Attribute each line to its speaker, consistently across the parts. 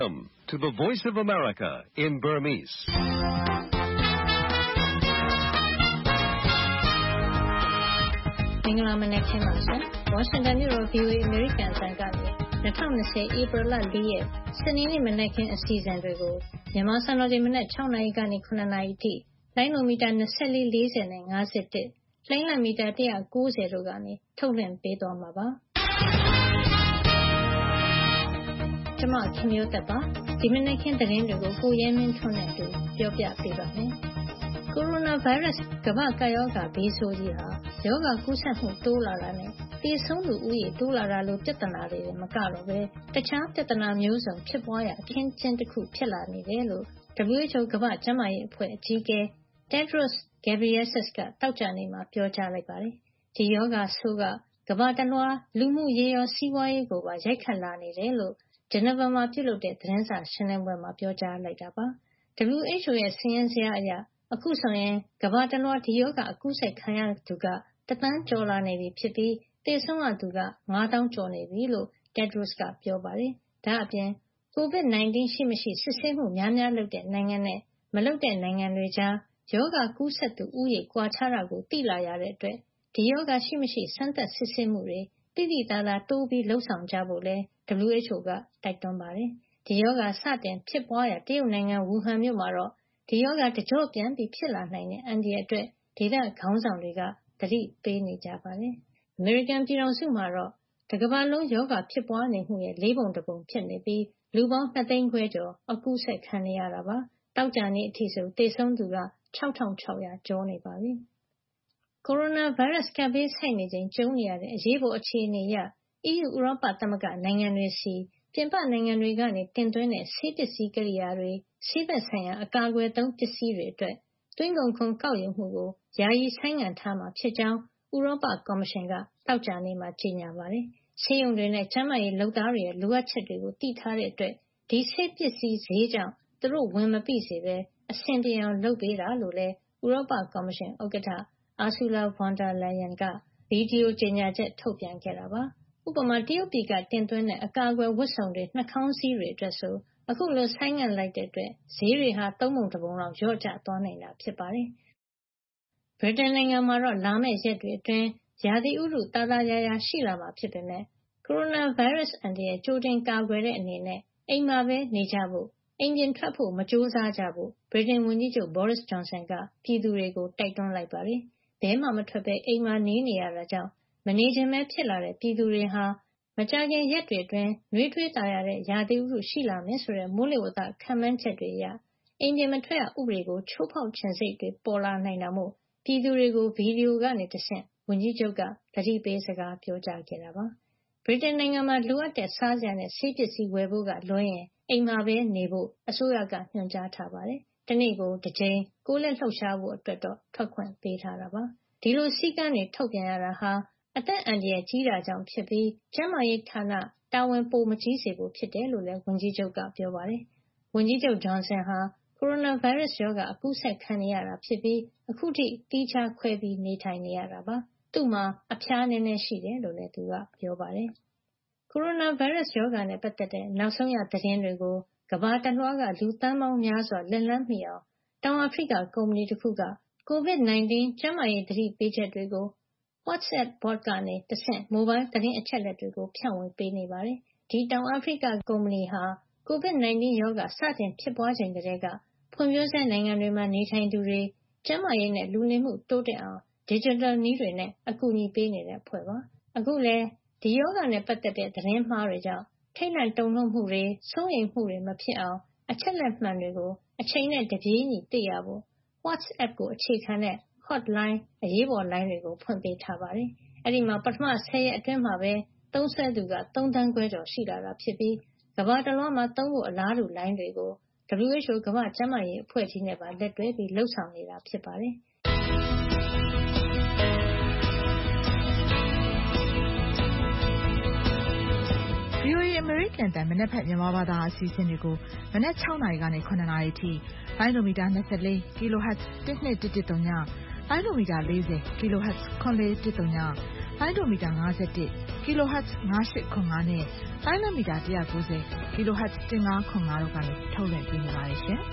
Speaker 1: Welcome to the Voice of America in Burmese.
Speaker 2: ။မင်္ဂလာမနက်ခင်းပါရှင်။ Washington မြို့တော် VOA American အသံကနေ2020 April 4 ရက်စနေနေ့မနက်ခင်းအစီအစဉ်တွေကိုမြန်မာစံတော်ချိန်မနက်6နာရီကနေ9နာရီအထိလိုင်းနိုမီတာ24 40နဲ့51လိုင်းလံမီတာ190တို့ကနေထုတ်လွှင့်ပေးသွားမှာပါ။ကျွန်မခင်မျိုးသက်ပါဒီမနက်ခင်းသတင်းတွေကိုကိုရဲမင်းထွန်းနဲ့အတူပြောပြပေးပါမယ်။ကိုရိုနာဗိုင်းရပ်စ်ကမ္ဘာ့ကပ်ရောဂါဘေးဆိုးကြီးဟာရောဂါကူးစက်မှုတိုးလာတာနဲ့သေဆုံးသူဦးရေတိုးလာတာလိုပြဿနာတွေမကတော့ပဲတခြားပြဿနာမျိုးစုံဖြစ်ပွားရာအခင်းကျင်းတစ်ခုဖြစ်လာနေတယ်လို့ WHO ကမ္ဘာ့ကျန်းမာရေးအဖွဲ့အကြီးအကဲ Tedros Ghebreyesus ကတောက်ကြနေမှာပြောကြားလိုက်ပါတယ်။ဒီရောဂါဆိုးကကမ္ဘာတစ်လွှားလူမှုရေးရောစီးပွားရေးကိုပါရိုက်ခတ်လာနေတယ်လို့ဂျနီဗာမှာပြုလုပ်တဲ့သတင်းစာရှင်းလင်းပွဲမှာပြောကြားလိုက်တာပါ။ WHO ရဲ့စာရင်းဇယားအရအခုဆိုရင်ကမ္ဘာတစ်လွှားဒီရောဂါအကူးစက်ခံရသူက1 သန်းကျော်လာနေပြီဖြစ်ပြီးသေဆုံးရသူက9,000 ကျော်နေပြီလို့ Tedros ကပြောပါတယ်။ဒါ့အပြင် COVID-19 ရှိမရှိစစ်ဆေးမှုများများလုပ်တဲ့နိုင်ငံနဲ့မလုပ်တဲ့နိုင်ငံတွေကြားရောဂါကူးစက်သူဦးရေကွာခြားတာကိုသိလာရတဲ့အတွက်ဒီရောဂါရှိမရှိစမ်းသပ်စစ်ဆေးမှုတွေတိတိကျကျတိုးပြီးလှုပ်ဆောင်ကြဖို့လဲ WHO ကတိုက်တွန်းပါတယ်။ဒီရောဂါစတင်ဖြစ်ပွားရာတရုတ်နိုင်ငံဝူဟန်မြို့မှာတော့ဒီရောဂါတကြော့ပြန်ပြီးဖြစ်လာနိုင်တဲ့အန္တရာယ်အတွက်ဒေသခေါင်းဆောင်တွေကသတိပေးနေကြပါတယ်။ အမေရိကန်ပြည်ထောင်စုမှာတော့တကမ္ဘာလုံးရောဂါဖြစ်ပွားနေမှုရဲ့4 ပုံ 1 ပုံဖြစ်နေပြီးလူပေါင်း2 သိန်းခွဲကျော်အကူးစက်ခံနေရတာပါ။တောက်ကြနေ့အထိဆိုသေဆုံးသူက6,600 ကျော်နေပါပြီ။ကိုရိုနာဗိုင်းရပ်စ်ကပ်ဘေးဆိုက်နေချိန်ကြုံနေရတဲ့အရေးပေါ်အခြေအနေအရ EU ဥရောပသမဂ္ဂနိုင်ငံတွေစီပြင်ပနိုင်ငံတွေကနေတင်သွင်းတဲ့ဆေးပစ္စည်းကိရိယာတွေဆေးဘက်ဆိုင်ရာအကာအကွယ်သုံးပစ္စည်းတွေအတွက်သွင်းကုန်ခွန်ကောက်ယူမှုကိုယာယီဆိုင်းငံ့ထားမှာဖြစ်ကြောင်းဥရောပကော်မရှင်ကတောက်ကြနေ့မှာကြေညာပါတယ်။ဆေးရုံတွေနဲ့ကျန်းမာရေးလုပ်သားတွေရဲ့လိုအပ်ချက်တွေကိုသိထားတဲ့အတွက်ဒီဆေးပစ္စည်းဈေးကြောင့်သူတို့ဝင်မပိစေပဲအဆင်ပြေအောင်လုပ်ပေးတာလို့လည်းဥရောပကော်မရှင်ဥက္ကဋ္ဌ Ursula von der Leyen ကဗီဒီယိုကြေညာချက်ထုတ်ပြန်ခဲ့တာပါ။ဥပမာတရုတ်ပြည်ကတင်သွင်းတဲ့အကာအကွယ်ဝတ်စုံတွေနှာခေါင်းစည်းတွေအတွက်ဆိုအခုလိုဆိုင်းငံ့လိုက်တဲ့အတွက်ဈေးတွေဟာ3 ပုံ 1 ပုံလောက်လျော့ကျသွားနိုင်တာဖြစ်ပါတယ်။ဗြိတိန်နိုင်ငံမှာတော့လာမယ့်ရက်တွေအတွင်းရာသီဥတုသာသာယာယာရှိလာမှာဖြစ်ပေမဲ့ကိုရိုနာဗိုင်းရပ်စ်အန္တရာယ်ကြိုတင်ကာကွယ်တဲ့အနေနဲ့အိမ်မှာပဲနေကြဖို့အိမ်ပြင်ထွက်ဖို့မကြိုးစားကြဖို့ဗြိတိန်ဝန်ကြီးချုပ် Boris Johnson ကပြည်သူတွေကိုတိုက်တွန်းလိုက်ပါတယ်။ဘဲမှမထွက်ပဲအိမ်မှာနေရတာကြောင့်မနေခြင်းပဲဖြစ်လာတဲ့ပြည်သူတွေဟာမကြာခင်ရက်တွေအတွင်းနှွေးထွေးသာရတဲ့ရာသီဥတုရှိလာမယ်ဆိုတဲ့မိုးလေဝသခန့်မှန်းချက်တွေအရအိမ်ပြင်မထွက်ရဥပဒေကိုချိုးဖောက်ခြင်းစိတ်တွေပေါ်လာနိုင်တာမို့ပြည်သူတွေကိုဗီဒီယိုကနေတဆင့်ဝန်ကြီးချုပ်ကသတိပေးစကားပြောကြားခဲ့တာပါ။ဗြိတိန်နိုင်ငံမှာလိုအပ်တဲ့စားစရာနဲ့ဆေးပစ္စည်းဝယ်ဖို့ကလွှဲရင်အိမ်မှာပဲနေဖို့အစိုးရကညွှန်ကြားထားပါတယ်။တနေ့ကိုတစ်ကြိမ်ကိုယ်လက်လှုပ်ရှားဖို့အတွက်တော့ထွက်ခွင့်ပေးထားတာပါ။ဒီလိုစည်းကမ်းတွေထုတ်ပြန်ရတာဟာအသက်အန္တရာယ်ကြီးတာကြောင့်ဖြစ်ပြီးကျန်းမာရေးဌာနတာဝန်ပိုမကြီးစေဖို့ဖြစ်တယ်လို့လည်းဝန်ကြီးချုပ်ကပြောပါတယ်။ဝန်ကြီးချုပ် Johnson ဟာကိုရိုနာဗိုင်းရပ်စ်ရောဂါအကူးစက်ခံနေရတာဖြစ်ပြီးအခုထိသီးခြားခွဲပြီးနေထိုင်နေရတာပါ။သူ့မှာအဖျားနည်းနည်းရှိတယ်လို့လည်းသူကပြောပါတယ်။ကိုရိုနာဗိုင်းရပ်စ်ရောဂါနဲ့ပတ်သက်တဲ့နောက်ဆုံးရသတင်းတွေကိုကမ္ဘာတစ်လွှားကလူသန်းပေါင်းများစွာလက်လှမ်းမီအောင်တောင်အာဖရိကကုမ္ပဏီတစ်ခုက COVID-19 ကျန်းမာရေးသတိပေးချက်တွေကိုWhatsApp bot ကနေတဆင့်မိုဘိုင်းသတင်းအချက်အလက်တွေကိုဖြန့်ဝေပေးနေပါတယ်။ဒီတောင်အာဖရိကကုမ္ပဏီဟာ COVID-19 ရောဂါစတင်ဖြစ်ပွားချိန်ကတည်းကဖွံ့ဖြိုးဆဲနိုင်ငံတွေမှာနေထိုင်သူတွေကျန်းမာရေးနဲ့လူနေမှုတိုးတက်အောင် digital နည်းတွေနဲ့အကူအညီပေးနေတဲ့အဖွဲ့ပါ။အခုလည်းဒီရောဂါနဲ့ပတ်သက်တဲ့သတင်းမှားတွေကြောင့်ထိတ်လန့်တုန်လှုပ်မှုတွေစိုးရိမ်မှုတွေမဖြစ်အောင်အချက်လက်မှန်တွေကိုအချိန်နဲ့တပြေးညီသိရဖို့ WhatsApp ကိုအခြေခံတဲ့ hotline အရေးပေါ်လိုင်းတွေကိုဖွင့်ပေးထားပါတယ်။အဲဒီမှာပထမ10ရက်အတွင်းမှာပဲသုံးစွဲသူက3 သန်းခွဲကျော်ရှိလာတာဖြစ်ပြီးကမ္ဘာတစ်လွှားမှာသုံးဖို့အလားတူလိုင်းတွေကို WHO ကမ္ဘာ့ကျန်းမာရေးအဖွဲ့ကြီးနဲ့ပါလက်တွဲပြီးလှုပ်ဆောင်နေတာဖြစ်ပါတယ်။
Speaker 3: VOA American တန်မနက်ဖြန်မြန်မာဘာသာအစီအစဉ်တွေကိုမနက်6နာရီကနေ9နာရီအထိလိုင်းဒိုမီတာ24 kHz 1213ညလိုင်းဒိုမီတာ40 kHz 9413ညလိုင်းဒိုမီတာ51 kHz 9805နဲ့လိုင်းလံမီတာ190 kHz 1505တို့ကနေထုတ်လွှင့်ပေးနေပါတယ်ရှင်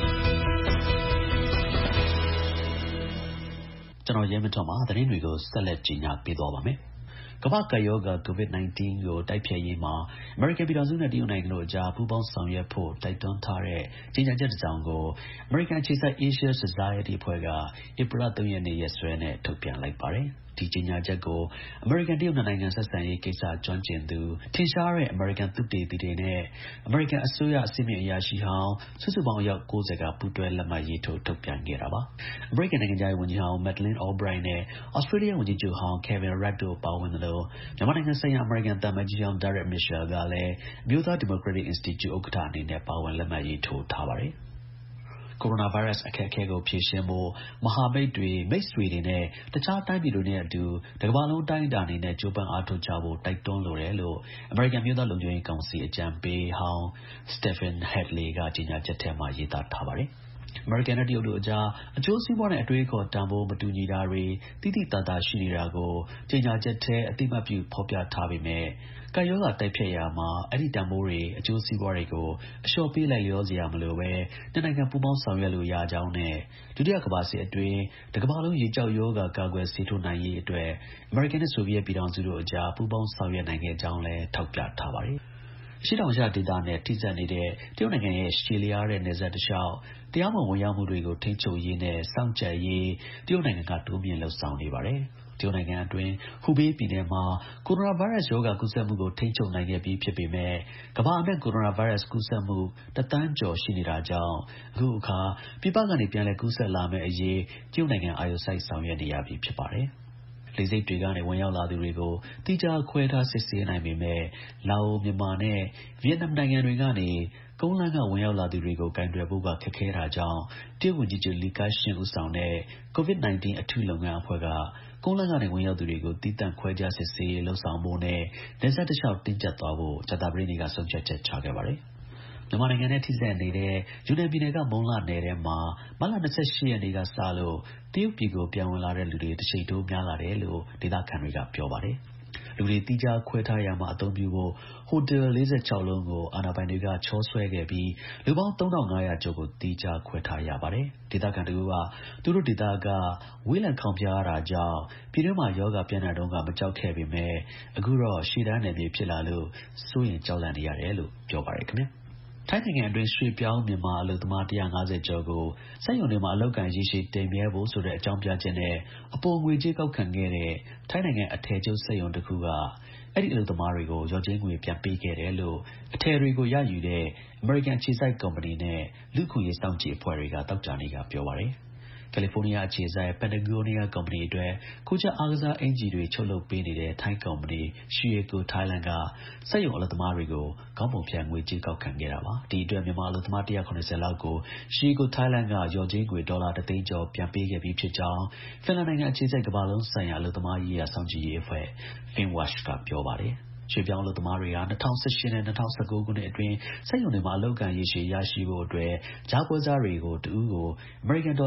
Speaker 4: ကျွန်တော်ရဲမထွန်းပါသတင်းတွေကိုဆက်လက်ကြီးညာပေးသွားပါမယ်ကမ္ဘာ့ကပ်ရောဂါ COVID-19 ကိုတိုက်ဖျက်ရေးမှာအမေရိကန်ပြည်ထောင်စုနဲ့တရုတ်နိုင်ငံတို့အကြားပူးပေါင်းဆောင်ရွက်ဖို့တိုက်တွန်းထားတဲ့ကြေညာချက်တစ်စောင်ကိုအမေရိကန်အခြေစိုက် Asia Society အဖွဲ့ကဧပြီလ 3 ရက်နေ့ရက်စွဲနဲ့ထုတ်ပြန်လိုက်ပါတယ်ဒီကြေညာချက်ကိုအမေရိကန်တရုတ်နိုင်ငံဆက်ဆံရေးကိစ္စကျွမ်းကျင်သူထင်ရှားတဲ့အမေရိကန်သုတေသီတွေနဲ့အမေရိကန်အစိုးရအစိမ့်မြင့်အရာရှိဟောင်းစုစုပေါင်းအယောက် 90 ကပူးတွဲလက်မှတ်ရေးထိုးထုတ်ပြန်ခဲ့တာပါအမေရိကန်နိုင်ငံခြားရေးဝန်ကြီးဟောင်း Madeleine Albright နဲ့ Australia ဝန်ကြီးချုပ်ဟောင်း Kevin Rudd တို့ပါဝင်တယ်လို့မြန်မာနိုင်ငံဆိုင်ရာအမေရိကန်သံအမတ်ကြီးဟောင်း Derek Mitchell ကလည်းအမျိုးသားဒီမိုကရက်တစ် Institute ဥက္ကဋ္ဌအနေနဲ့ပါဝင်လက်မှတ်ရေးထိုးထားပါတယ်ကိုရိုနာဗိုင်းရပ်စ်အခက်အခဲကိုဖြေရှင်းဖို့မဟာမိတ်တွေမိတ်ဆွေတွေနဲ့တခြားတိုင်းပြည်တွေနဲ့အတူတကမ္ဘာလုံးတိုင်းအတာအနေနဲ့ကြိုးပမ်းအားထုတ်ကြဖို့တိုက်တွန်းလိုတယ်လို့အမေရိကန်မျိုးသားလုံခြုံရေးကောင်စီအကြံပေးဟောင်း Stephen Hadley ကကြေညာချက်ထဲမှာရေးသားထားပါတယ်အမေရိကန်နဲ့တရုတ်တို့အကြားအကျိုးစီးပွားနဲ့အတွေးအခေါ်တန်ဖိုးမတူညီတာတွေတိတိတတ်တာရှိနေတာကိုကြေညာချက်ထဲအသိအမှတ်ပြုဖော်ပြထားပေမဲ့ကပ်ရောဂါတိုက်ဖျက်ရာမှာအဲ့ဒီတန်ဖိုးတွေအကျိုးစီးပွားတွေကိုအလျှော့ပေးလိုက်လျောစရာမလိုပဲနှစ်နိုင်ငံပူးပေါင်းဆောင်ရွက်လို့ရကြောင်းနဲ့ဒုတိယကမ္ဘာစစ်အတွင်းတကမ္ဘာလုံးရေကြောက်ရောဂါကာကွယ်ဆေးထိုးနိုင်ရေးအတွက်အမေရိကန်နဲ့ဆိုဗီယက်ပြည်ထောင်စုတို့အကြားပူးပေါင်းဆောင်ရွက်နိုင်ခဲ့ကြောင်းလည်းထောက်ပြထားပါတယ်ရှေ့တောင်အာရှဒေသနဲ့ထိစပ်နေတဲ့တရုတ်နိုင်ငံရဲ့ရှည်လျားတဲ့နယ်စပ်တစ်လျှောက်တရားမဝင်ရောက်မှုတွေကိုထိန်းချုပ်ရေးနဲ့စောင့်ကြပ်ရေးတရုတ်နိုင်ငံကတိုးမြင့်လှုပ်ဆောင်နေပါတယ်တရုတ်နိုင်ငံအတွင်းဟူဘေးပြည်နယ်မှာကိုရိုနာဗိုင်းရပ်စ်ရောဂါကူးစက်မှုကိုထိန်းချုပ်နိုင်ခဲ့ပြီးဖြစ်ပေမဲ့ကမ္ဘာအနှံ့ကိုရိုနာဗိုင်းရပ်စ်ကူးစက်မှု1 သန်းကျော်ရှိနေတာကြောင့်အခုအခါပြည်ပကနေပြန်လည်ကူးစက်လာမယ့်အရေးတရုတ်နိုင်ငံအာရုံစိုက်ဆောင်ရွက်နေရပြီဖြစ်ပါတယ်လေဆိပ်တွေကနေဝင်ရောက်လာသူတွေကိုတိကျခွဲထားစစ်ဆေးနိုင်ပေမဲ့လာအိုမြန်မာနဲ့ဗီယက်နမ်နိုင်ငံတွေကနေကုန်းလမ်းကဝင်ရောက်လာသူတွေကိုကင်တွယ်ဖို့ကခက်ခဲတာကြောင့်တရုတ်ဝန်ကြီးချုပ်လီကာရှင်းဦးဆောင်တဲ့ COVID-19 အထူးလုပ်ငန်းအဖွဲ့ကကုန်းလမ်းကနေဝင်ရောက်သူတွေကိုသီးသန့်ခွဲခြားစစ်ဆေးရေးလှုပ်ဆောင်ဖို့နဲ့နယ်စပ်တစ်လျှောက်တင်းကျပ်သွားဖို့ကြာသပတေးနေ့ကဆုံးဖြတ်ချက်ချခဲ့ပါတယ်မြန်မာနိုင်ငံနဲ့ထိစပ်နေတဲ့ယူနန်ပြည်နယ်ကမုံလနယ်ထဲမှာမတ်လ 28 ရက်နေ့ကစလို့တရုတ်ပြည်ကိုပြန်ဝင်လာတဲ့လူတွေတစ်ချိန်တိုးများလာတယ်လို့ဒေသခံတွေကပြောပါတယ်လူတွေတိကျခွဲထားရမှာအသုံးပြုဖို့ဟိုတယ်46လုံးကိုအာဏာပိုင်တွေကချောဆွဲခဲ့ပြီးလူပေါင်း 3500 ကျော်ကိုတိကျခွဲထားရပါတယ်ဒေသခံတို့ကသူတို့ဒေသကဝေးလံခေါင်ဖျားတာကြောင့်ပြည်တွင်းမှာယောဂပြန့်နှံ့တုန်းကမကြောက်ခဲ့ပေမဲ့အခုတော့ရှေ့တန်းနယ်မြေဖြစ်လာလို့စိုးရင်ကြောက်လန့်နေရတယ်လို့ပြောပါတယ်ခင်ဗျာထိုင်းနိုင်ငံအတွင်းရွှေ့ပြောင်းမြန်မာအလုပ်သမား150ကျော်ကိုစက်ရုံတွေမှာအလုပ်ကန်ရေရှည်တင်မြဲဖို့ဆိုတဲ့အကြောင်းပြချက်နဲ့အပေါ်ငွေကြေးကောက်ခံခဲ့တဲ့ထိုင်းနိုင်ငံအထည်ချုပ်စက်ရုံတစ်ခုကအဲ့ဒီအလုပ်သမားတွေကိုရော်ကြေးငွေပြန်ပေးခဲ့တယ်လို့အထည်တွေကိုရယူတဲ့အမေရိကန်အခြေစိုက်ကုမ္ပဏီနဲ့လူ့အခွင့်အရေးစောင့်ကြည့်အဖွဲ့တွေကတောက်ကြနေကပြောပါတယ်ကယ်လီဖိုးနီးယားအခြေစိုက် Patagonia ကုမ္ပဏီအတွက်ကိုကျအားကစားအင်ဂျီတွေချုပ်လုပ်ပေးနေတဲ့ထိုင်းကုမ္ပဏီ Sheico Thailand ကစက်ရုံအလုပ်သမားတွေကိုခေါင်းပုံဖြတ်ငွေကြေးကောက်ခံခဲ့တာပါဒီအတွက်မြန်မာအလုပ်သမား190လောက်ကို Sheico Thailand ကရော်ကြေးငွေ$1 သိန်းကျော်ပြန်ပေးခဲ့ပြီးဖြစ်ကြောင်းဖင်လန်နိုင်ငံအခြေစိုက်ကမ္ဘာလုံးဆိုင်ရာအလုပ်သမားရေးရာစောင့်ကြည့်ရေးအဖွဲ့ Finnwatch ကပြောပါတယ်ရွှေ့ပြောင်းအလုပ်သမားတွေဟာ2018နဲ့2019ခုနှစ်အတွင်းစက်ရုံတွေမှာအလုပ်ကန်ရေရှည်ရရှိဖို့အတွက်ကြားပွဲစားတွေကိုတဦးကိုအမေရိကန်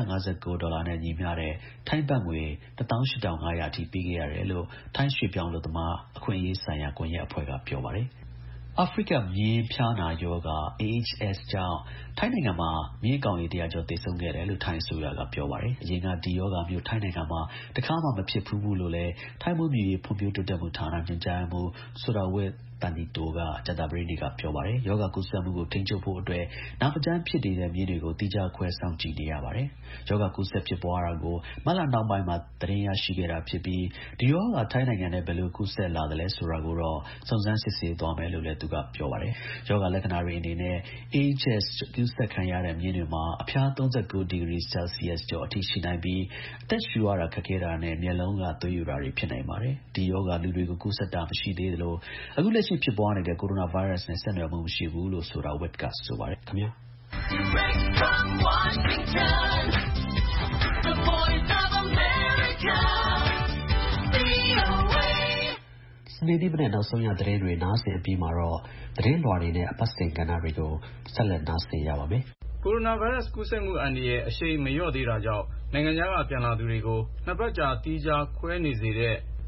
Speaker 4: $559နဲ့ညီမျှတဲ့ထိုင်းဘတ်ငွေ18500အထိပေးခဲ့ရတယ်လို့ထိုင်းရွှေ့ပြောင်းအလုပ်သမားအခွင့်အရေးဆိုင်ရာကွန်ရက်အဖွဲ့ကပြောပါတယ်အာဖရိကမြင်းဖျားနာရောဂါ AHS ကြောင့်ထိုင်းနိုင်ငံမှာမြင်းကောင်ရေ100ကျော်သေဆုံးခဲ့တယ်လို့ထိုင်းအစိုးရကပြောပါတယ်အရင်ကဒီရောဂါမျိုးထိုင်းနိုင်ငံမှာတခါမှမဖြစ်ဘူးလို့လည်းထိုင်းမွေးမြူရေးဖွံ့ဖြိုးတိုးတက်မှုဌာနညွှန်ကြားမှုSurawatတန်တီတိုကကြာသပတေးနေ့ကပြောပါတယ်ယောဂါကူးစက်မှုကိုထိန်းချုပ်ဖို့အတွက်နာမကျန်းဖြစ်နေတဲ့မြင်းတွေကိုတိကျခွဲစောင့်ကြည့်နေရပါတယ်ယောဂါကူးစက်ဖြစ်ပွားတာကိုမတ်လနောက်ပိုင်းမှာသတင်းရရှိခဲ့တာဖြစ်ပြီးဒီရောဂါထိုင်းနိုင်ငံနဲ့ဘယ်လိုကူးစက်လာတယ်လဲဆိုတာကိုတော့စုံစမ်းစစ်ဆေးသွားမယ်လို့လည်းသူကပြောပါတယ်ယောဂါလက္ခဏာတွေအနေနဲ့ AHS ကူးစက်ခံရတဲ့မြင်းတွေမှာအဖျား39 ဒီဂရီဆယ်စီယပ်ကျော်အထိရှိနိုင်ပြီးအသက်ရှူရတာခက်ခဲတာနဲ့မျက်လုံးကသွေးယူတာတွေဖြစ်နိုင်ပါတယ်ဒီယောဂါလူတွေကိုကူးစက်တာမရှိသေးသလိုအခုလက်ရှိဖြစ်ပွားနေတဲ့ကိုရိုနာဗိုင်းရပ်စ်နဲ့ဆက်နွယ်မှုမရှိဘူးလို့ဆိုတာဝက်ကဆိုပါတယ်ခင်ဗျာ Direct from Washington The Voice of America VOA စနေနေ့မနေ့နောက်ဆုံးရသတင်းတွေနားဆင်ပြီးမှာတော့သတင်းလွှာတွေနဲ့အပတ်စဉ်ကဏ္ဍတွေကိုဆက်လက်နားဆင်ရပါမယ်
Speaker 5: ကိုရိုနာဗိုင်းရပ်စ်ကူးစက်မှုအန္တရာယ်အရှိန်မလျော့သေးတာကြောင့်နိုင်ငံခြားကပြန်လာသူတွေကိုနှစ်ပတ်ကြာတီးခြားခွဲနေစေတဲ့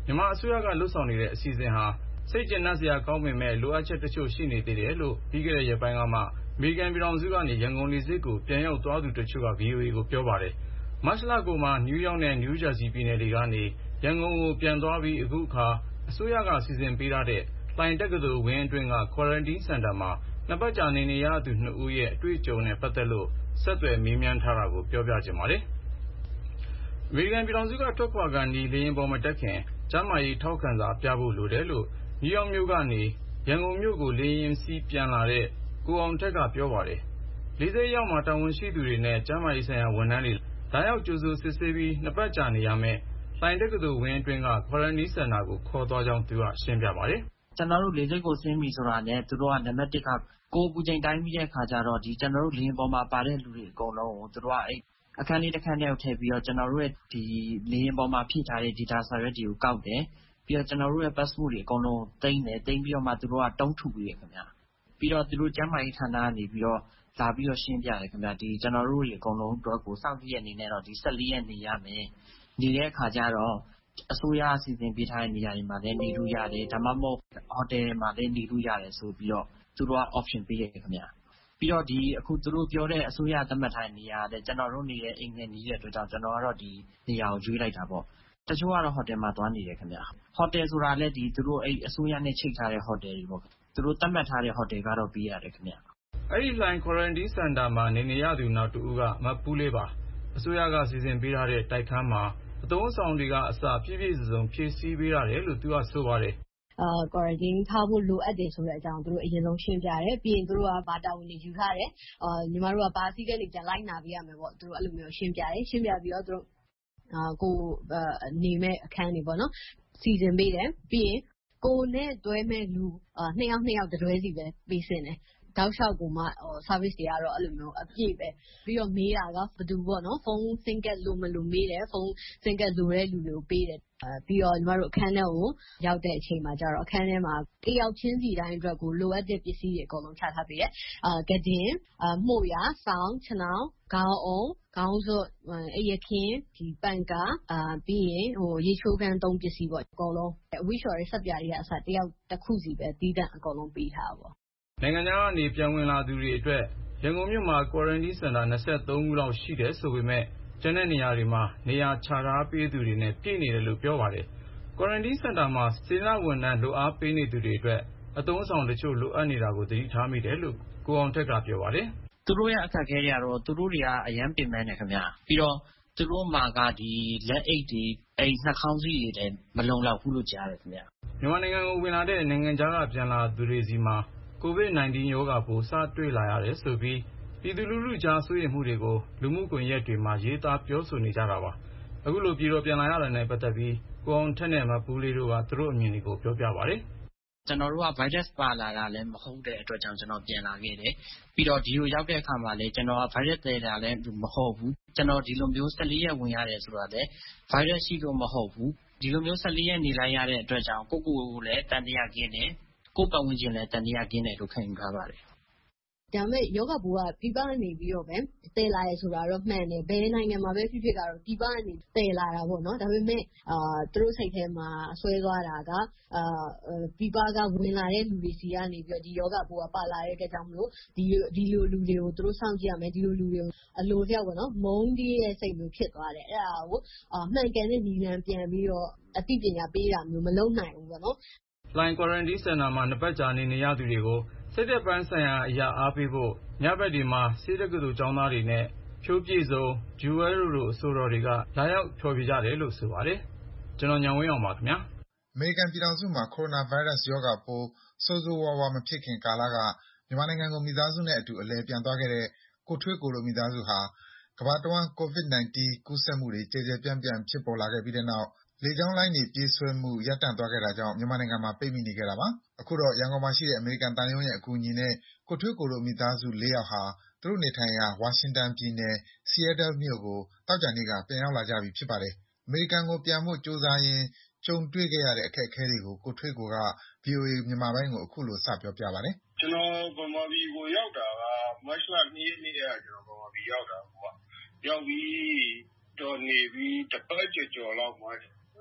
Speaker 5: မြန်မာအစိုးရကလှုပ်ဆောင်နေတဲ့အစီအစဉ်ဟာစိတ်ကျဉ်နှံ့စရာကောင်းပေမဲ့လိုအပ်ချက်တချို့ရှိနေသေးတယ်လို့ပြီးခဲ့တဲ့ရက်ပိုင်းကမှအမေရိကန်ပြည်ထောင်စုကနေရန်ကုန်လေဆိပ်ကိုပြန်ရောက်သွားသူတချို့က VOA ကိုပြောပါတယ်။မတ်လကုန်မှာနယူးယောက်နဲ့နယူးဂျာစီပြည်နယ်တွေကနေရန်ကုန်ကိုပြန်သွားပြီးအခုအခါအစိုးရကစီစဉ်ပေးထားတဲ့လှိုင်တက္ကသိုလ်ဝင်းအတွင်းက Quarantine Center မှာနှစ်ပတ်ကြာနေရသူ2ဦးရဲ့အတွေ့အကြုံနဲ့ပတ်သက်လို့ဆက်သွယ်မေးမြန်းထားတာကိုပြောပြချင်ပါတယ်။အမေရိကန်ပြည်ထောင်စုကထွက်ခွာကန်ဒီလေယာဉ်ပေါ်မတက်ခင်ကျန်းမာရေးထောက်ခံစာပြဖို့လိုတယ်လို့နယူးယောက်မြို့ကနေရန်ကုန်မြို့ကိုလေယာဉ်စီးပြန်လာတဲ့ကိုအောင်ထက်ကပြောပါတယ်။လေဆိပ်ရောက်မှာတာဝန်ရှိသူတွေနဲ့ကျန်းမာရေးဆိုင်ရာဝန်ထမ်းတွေဒါရောက်ကြိုဆိုစစ်ဆေးပြီးနှစ်ပတ်ကြာနေရမယ်။လှိုင်တက္ကသိုလ်ဝင်းအတွင်းက Quarantine Center ကိုခေါ်သွားကြောင်းသူကရှင်းပြပါတယ်
Speaker 6: ။ကျွန်တော်တို့လေဆိပ်ကိုဆင်းပြီဆိုတာနဲ့သူတို့ကနံပါတ်1ကကိုယ်ပူချိန်တိုင်းပြီးတဲ့အခါကျတော့ဒီကျွန်တော်တို့လေယာဉ်ပေါ်မှာပါတဲ့လူတွေအကုန်လုံးကိုသူတို့ကအခန်းလေးတစ်ခန်းထဲကိုထည့်ပြီးတော့ကျွန်တော်တို့ရဲ့ဒီလေယာဉ်ပေါ်မှာဖြည့်ထားတဲ့ data စာရွက်တွေကိုကောက်တယ်ပြီးတော့ကျွန်တော်တို့ရဲ့ passport တွေအကုန်လုံးသိမ်းတယ်သိမ်းပြီးတော့မှသူတို့ကတုံးထုပြီးရခင်ဗျာပြီးတော့သူတို့ကျန်းမာရေးဌာနကနေပြီးတော့လာပြီးတော့ရှင်းပြတယ်ခင်ဗျာဒီကျွန်တော်တို့တွေအကုန်လုံးအတွက်ကိုစောင့်ကြည့်ရနေနဲ့တော့ဒီ14ရက်နေရမယ်နေတဲ့အခါကျတော့အစိုးရအစီအစဉ်ပေးထားတဲ့နေရာတွေမှာလည်းနေလို့ရတယ်ဒါမှမဟုတ်ဟိုတယ်မှာလည်းနေလို့ရတယ်ဆိုပြီးတော့သူတို့က option ပေးရခင်ဗျာပြီးတော့ဒီအခုသူတို့ပြောတဲ့အစိုးရသတ်မှတ်ထားတဲ့နေရာတဲ့ကျွန်တော်တို့နေတဲ့အိမ်နဲ့နေတဲ့အတွက်ကြောင့်ကျွန်တော်ကတော့ဒီနေရာကိုရွေးလိုက်တာပေါ့တချို့ကတော့ဟိုတယ်မှာသွားနေတယ်ခင်ဗျာဟိုတယ်ဆိုတာလည်းဒီသူတို့အစိုးရနဲ့ချိတ်ထားတဲ့ဟိုတယ်တွေပေါ့သူတို့သတ်မှတ်ထားတဲ့ဟိုတယ်ကတော့ပေးရတယ်ခင်ဗျာ
Speaker 5: အဲ့ဒီ Line Quarantine Center မှာနေရသူနောက်တူကမပူးလေးပါအစိုးရကစီစဉ်ပေးထားတဲ့တိုက်ခန်းမှာအသုံးဆောင်တွေကအစပြည့်ပြည့်စုံဖြည့်ဆည်းပေးရတယ်လို့သူကဆိုပါတယ်
Speaker 7: quarantine ထားဖို့လိုအပ်တယ်ဆိုတဲ့အကြောင်းသူတို့အရင်ဆုံးရှင်းပြတယ်ပြီးရင်သူတို့ကဘာတာဝန်တွေယူထားတယ်ညီမတို့ကဘာစည်းကမ်းတွေပြန်လိုက်နာပေးရမယ်ပေါ့သူတို့အဲ့လိုမျိုးရှင်းပြတယ်ရှင်းပြပြီးတော့သူတို့ကိုနေမဲ့အခန်းတွေပေါ့နော်စီစဉ်ပေးတယ်ပြီးရင်ကိုနဲ့တွဲမဲ့လူ2ယောက်တွဲစီပဲပေးစင်တယ်တောက်လျှောက်ကိုမှservice တွေကတော့အဲ့လိုမျိုးအပြည့်ပဲပြီးတော့မေးတာကဘယ်သူပေါ့နော်ဖုန်းဆင်းကတ်လိုမလိုမေးတယ်ဖုန်းဆင်းကတ်လိုတဲ့လူတွေကိုပေးတယ်ပြီးတော့ညီမတို့အခန်းထဲကိုရောက်တဲ့အချိန်မှာကျတော့အခန်းထဲမှာတယောက်ချင်းစီတိုင်းအတွက်ကိုလိုအပ်တဲ့ပစ္စည်းတွေအကုန်လုံးချထားပေးတယ်ကဒင်မှုရဆောင်းခြေောက်ခေါင်းအုံခေါင်းစွပ်အိပ်ရခင်းဒီပန်ကာပြီးရင်ရေချိုးခန်းသုံးပစ္စည်းပေါ့အကုန်လုံးအဝိရှော်တွေဆက်ပြားတွေကအစတယောက်တစ်ခုစီပဲတီးတန့်အကုန်လုံးပေးထားပါ
Speaker 5: နိုင်ငံခြားကနေပြန်ဝင်လာသူတွေအတွက်ရန်ကုန်မြို့မှာ Quarantine Center 23ခုလောက်ရှိတယ်ဆိုပေမဲ့ကျန်တဲ့နေရာတွေမှာနေရာချထားပေးသူတွေနဲ့ပြည့်နေတယ်လို့ပြောပါတယ်။ Quarantine Center မှာစေတနာဝန်ထမ်းလိုအားပေးနေသူတွေအတွက်အသုံးအဆောင်တချို့လိုအပ်နေတာကိုသတိထားမိတယ်လို့ကိုအောင်ထက်ကပြောပါတယ်
Speaker 6: ။သူတို့ရဲ့အခက်အခဲတွေကတော့သူတို့တွေကအရန်ပင်ပန်းနေခင်ဗျာပြီးတော့သူတို့မှာကဒီလက်အိတ်တွေနှာခေါင်းစည်းတွေလည်းမလုံလောက်ဘူးလို့ကြားတယ်ခင်ဗျာ
Speaker 5: ။မြန်မာနိုင်ငံကိုဝင်လာတဲ့နိုင်ငံခြားကပြန်လာသူတွေစီမှာCOVID-19 ရောဂါပိုးစတွေ့လာရတယ်ဆိုပြီးပြည်သူလူထုကြားစိုးရိမ်မှုတွေကိုလူမှုကွန်ရက်တွေမှာရေးသားပြောဆိုနေကြတာပါ။အခုလိုပြည်တော်ပြန်လာရတဲ့နဲ့ပတ်သက်ပြီးကိုအောင်ထက်နဲ့မပူးလေးတို့ကသူတို့အမြင်တွေကိုပြောပြပါတယ်
Speaker 6: ။ကျွန်တော်တို့က virus ပါလာတာလည်းမဟုတ်တဲ့အတွက်ကြောင့်ကျွန်တော်ပြန်လာခဲ့တယ်။ပြီးတော့ဒီလိုရောက်တဲ့အခါမှာလည်းကျွန်တော်က virus တည်တာလည်းမဟုတ်ဘူး။ကျွန်တော်ဒီလိုမျိုး14ရက်ဝင်ရတယ်ဆိုတာလည်း virus ရှိလို့မဟုတ်ဘူး။ဒီလိုမျိုး14ရက်နေလိုက်ရတဲ့အတွက်ကြောင့်ကိုယ်လည်းတန်တရားကင်းတယ်။ကိုယ်ပတ်ဝန်းကျင်လည်းတန်တရားကင်းတယ်လို့ခံယူထားပါတယ်
Speaker 7: ။ဒါပေမဲ့ယောဂဘိုးကပြည်ပကနေပြီးတော့ပဲတည်လာရဲဆိုတာတော့မှန်တယ်ဘယ်နိုင်ငံမှာပဲဖြစ်ဖြစ်ကတော့ပြည်ပကနေတည်လာတာပေါ့နော်ဒါပေမဲ့သူတို့စိတ်ထဲမှာဆွဲသွားတာကပြည်ပကဝင်လာတဲ့လူတွေစီကနေပြီးတော့ဒီယောဂဘိုးကပါလာတဲ့အတွက်ကြောင့်မလို့ဒီလိုလူတွေကိုသူတို့စောင့်ကြည့်ရမယ်ဒီလိုလူတွေကိုအလိုလျောက်ပေါ့နော်မုန်းတီးရဲ့စိတ်မျိုးဖြစ်သွားတယ်အဲ့ဒါကိုမှန်ကန်တဲ့နည်းလမ်းပြန်ပြီးတော့အသိပညာပေးတာမျိုးမလုပ်နိုင်ဘူးပေါ့နော်
Speaker 5: Line Quarantine Center မှာနှစ်ပတ်ကြာနေရသူတွေကိုစိတ်သက်ပိုင်းဆိုင်ရာအရာအားပေးဖို့ညဘက်ဒီမှာစေတက္ကသိုလ်ကျောင်းသားတွေနဲ့ဖြိုးပြည့်စုံဂျူဝဲတို့အဆိုတော်တွေကလာရောက်ဖျော်ဖြေကြတယ်လို့ဆိုပါတယ်ကျွန်တော်ညောင်ဝင်းအောင်ပါခင်ဗျာ
Speaker 8: အမေရိကန်ပြည်ထောင်စုမှာကိုရိုနာဗိုင်းရပ်စ်ရောဂါပိုးဆိုးဆိုးဝါးဝါးမဖြစ်ခင်ကာလကမြန်မာနိုင်ငံကိုမိသားစုနဲ့အတူအလည်ပြန်သွားခဲ့တဲ့ကိုထွေးကိုလိုမိသားစုဟာကမ္ဘာတဝန်း COVID-19 ကူးစက်မှုတွေကျယ်ကျယ်ပြန့်ပြန့်ဖြစ်ပေါ်လာခဲ့ပြီးတဲ့နောက်လေကြောင်းလိုင်းတွေပြေးဆွဲမှုရပ်တန့်သွားခဲ့တာကြောင့်မြန်မာနိုင်ငံမှာပိတ်မိနေခဲ့တာပါ။အခုတော့ရန်ကုန်မှာရှိတဲ့အမေရိကန်သံရုံးရဲ့အကူအညီနဲ့ကိုထွေးကိုလိုမိသားစု4ယောက်ဟာသူတို့နေထိုင်ရာဝါရှင်တန်ပြည်နယ် Seattle မြို့ကိုသောကြာနေ့ကပြန်ရောက်လာကြပြီဖြစ်ပါတယ်။အမေရိကန်ကိုပြန်ဖို့ကြိုးစားရင်းကြုံတွေ့ခဲ့ရတဲ့အခက်အခဲတွေကိုကိုထွေးကိုက VOA မြန်မာပိုင်းကိုအခုလိုစပြောပြပါတယ်
Speaker 9: ။ကျွန်တော်ဗမာပြည်ကိုရောက်တာကမတ်လ2ရက်နေ့ကကျွန်တော်ဗမာပြည်ရောက်တာပေါ့။ရောက်ပြီးတော့နေပြီးတစ်ပတ်ကျော်လောက်မှ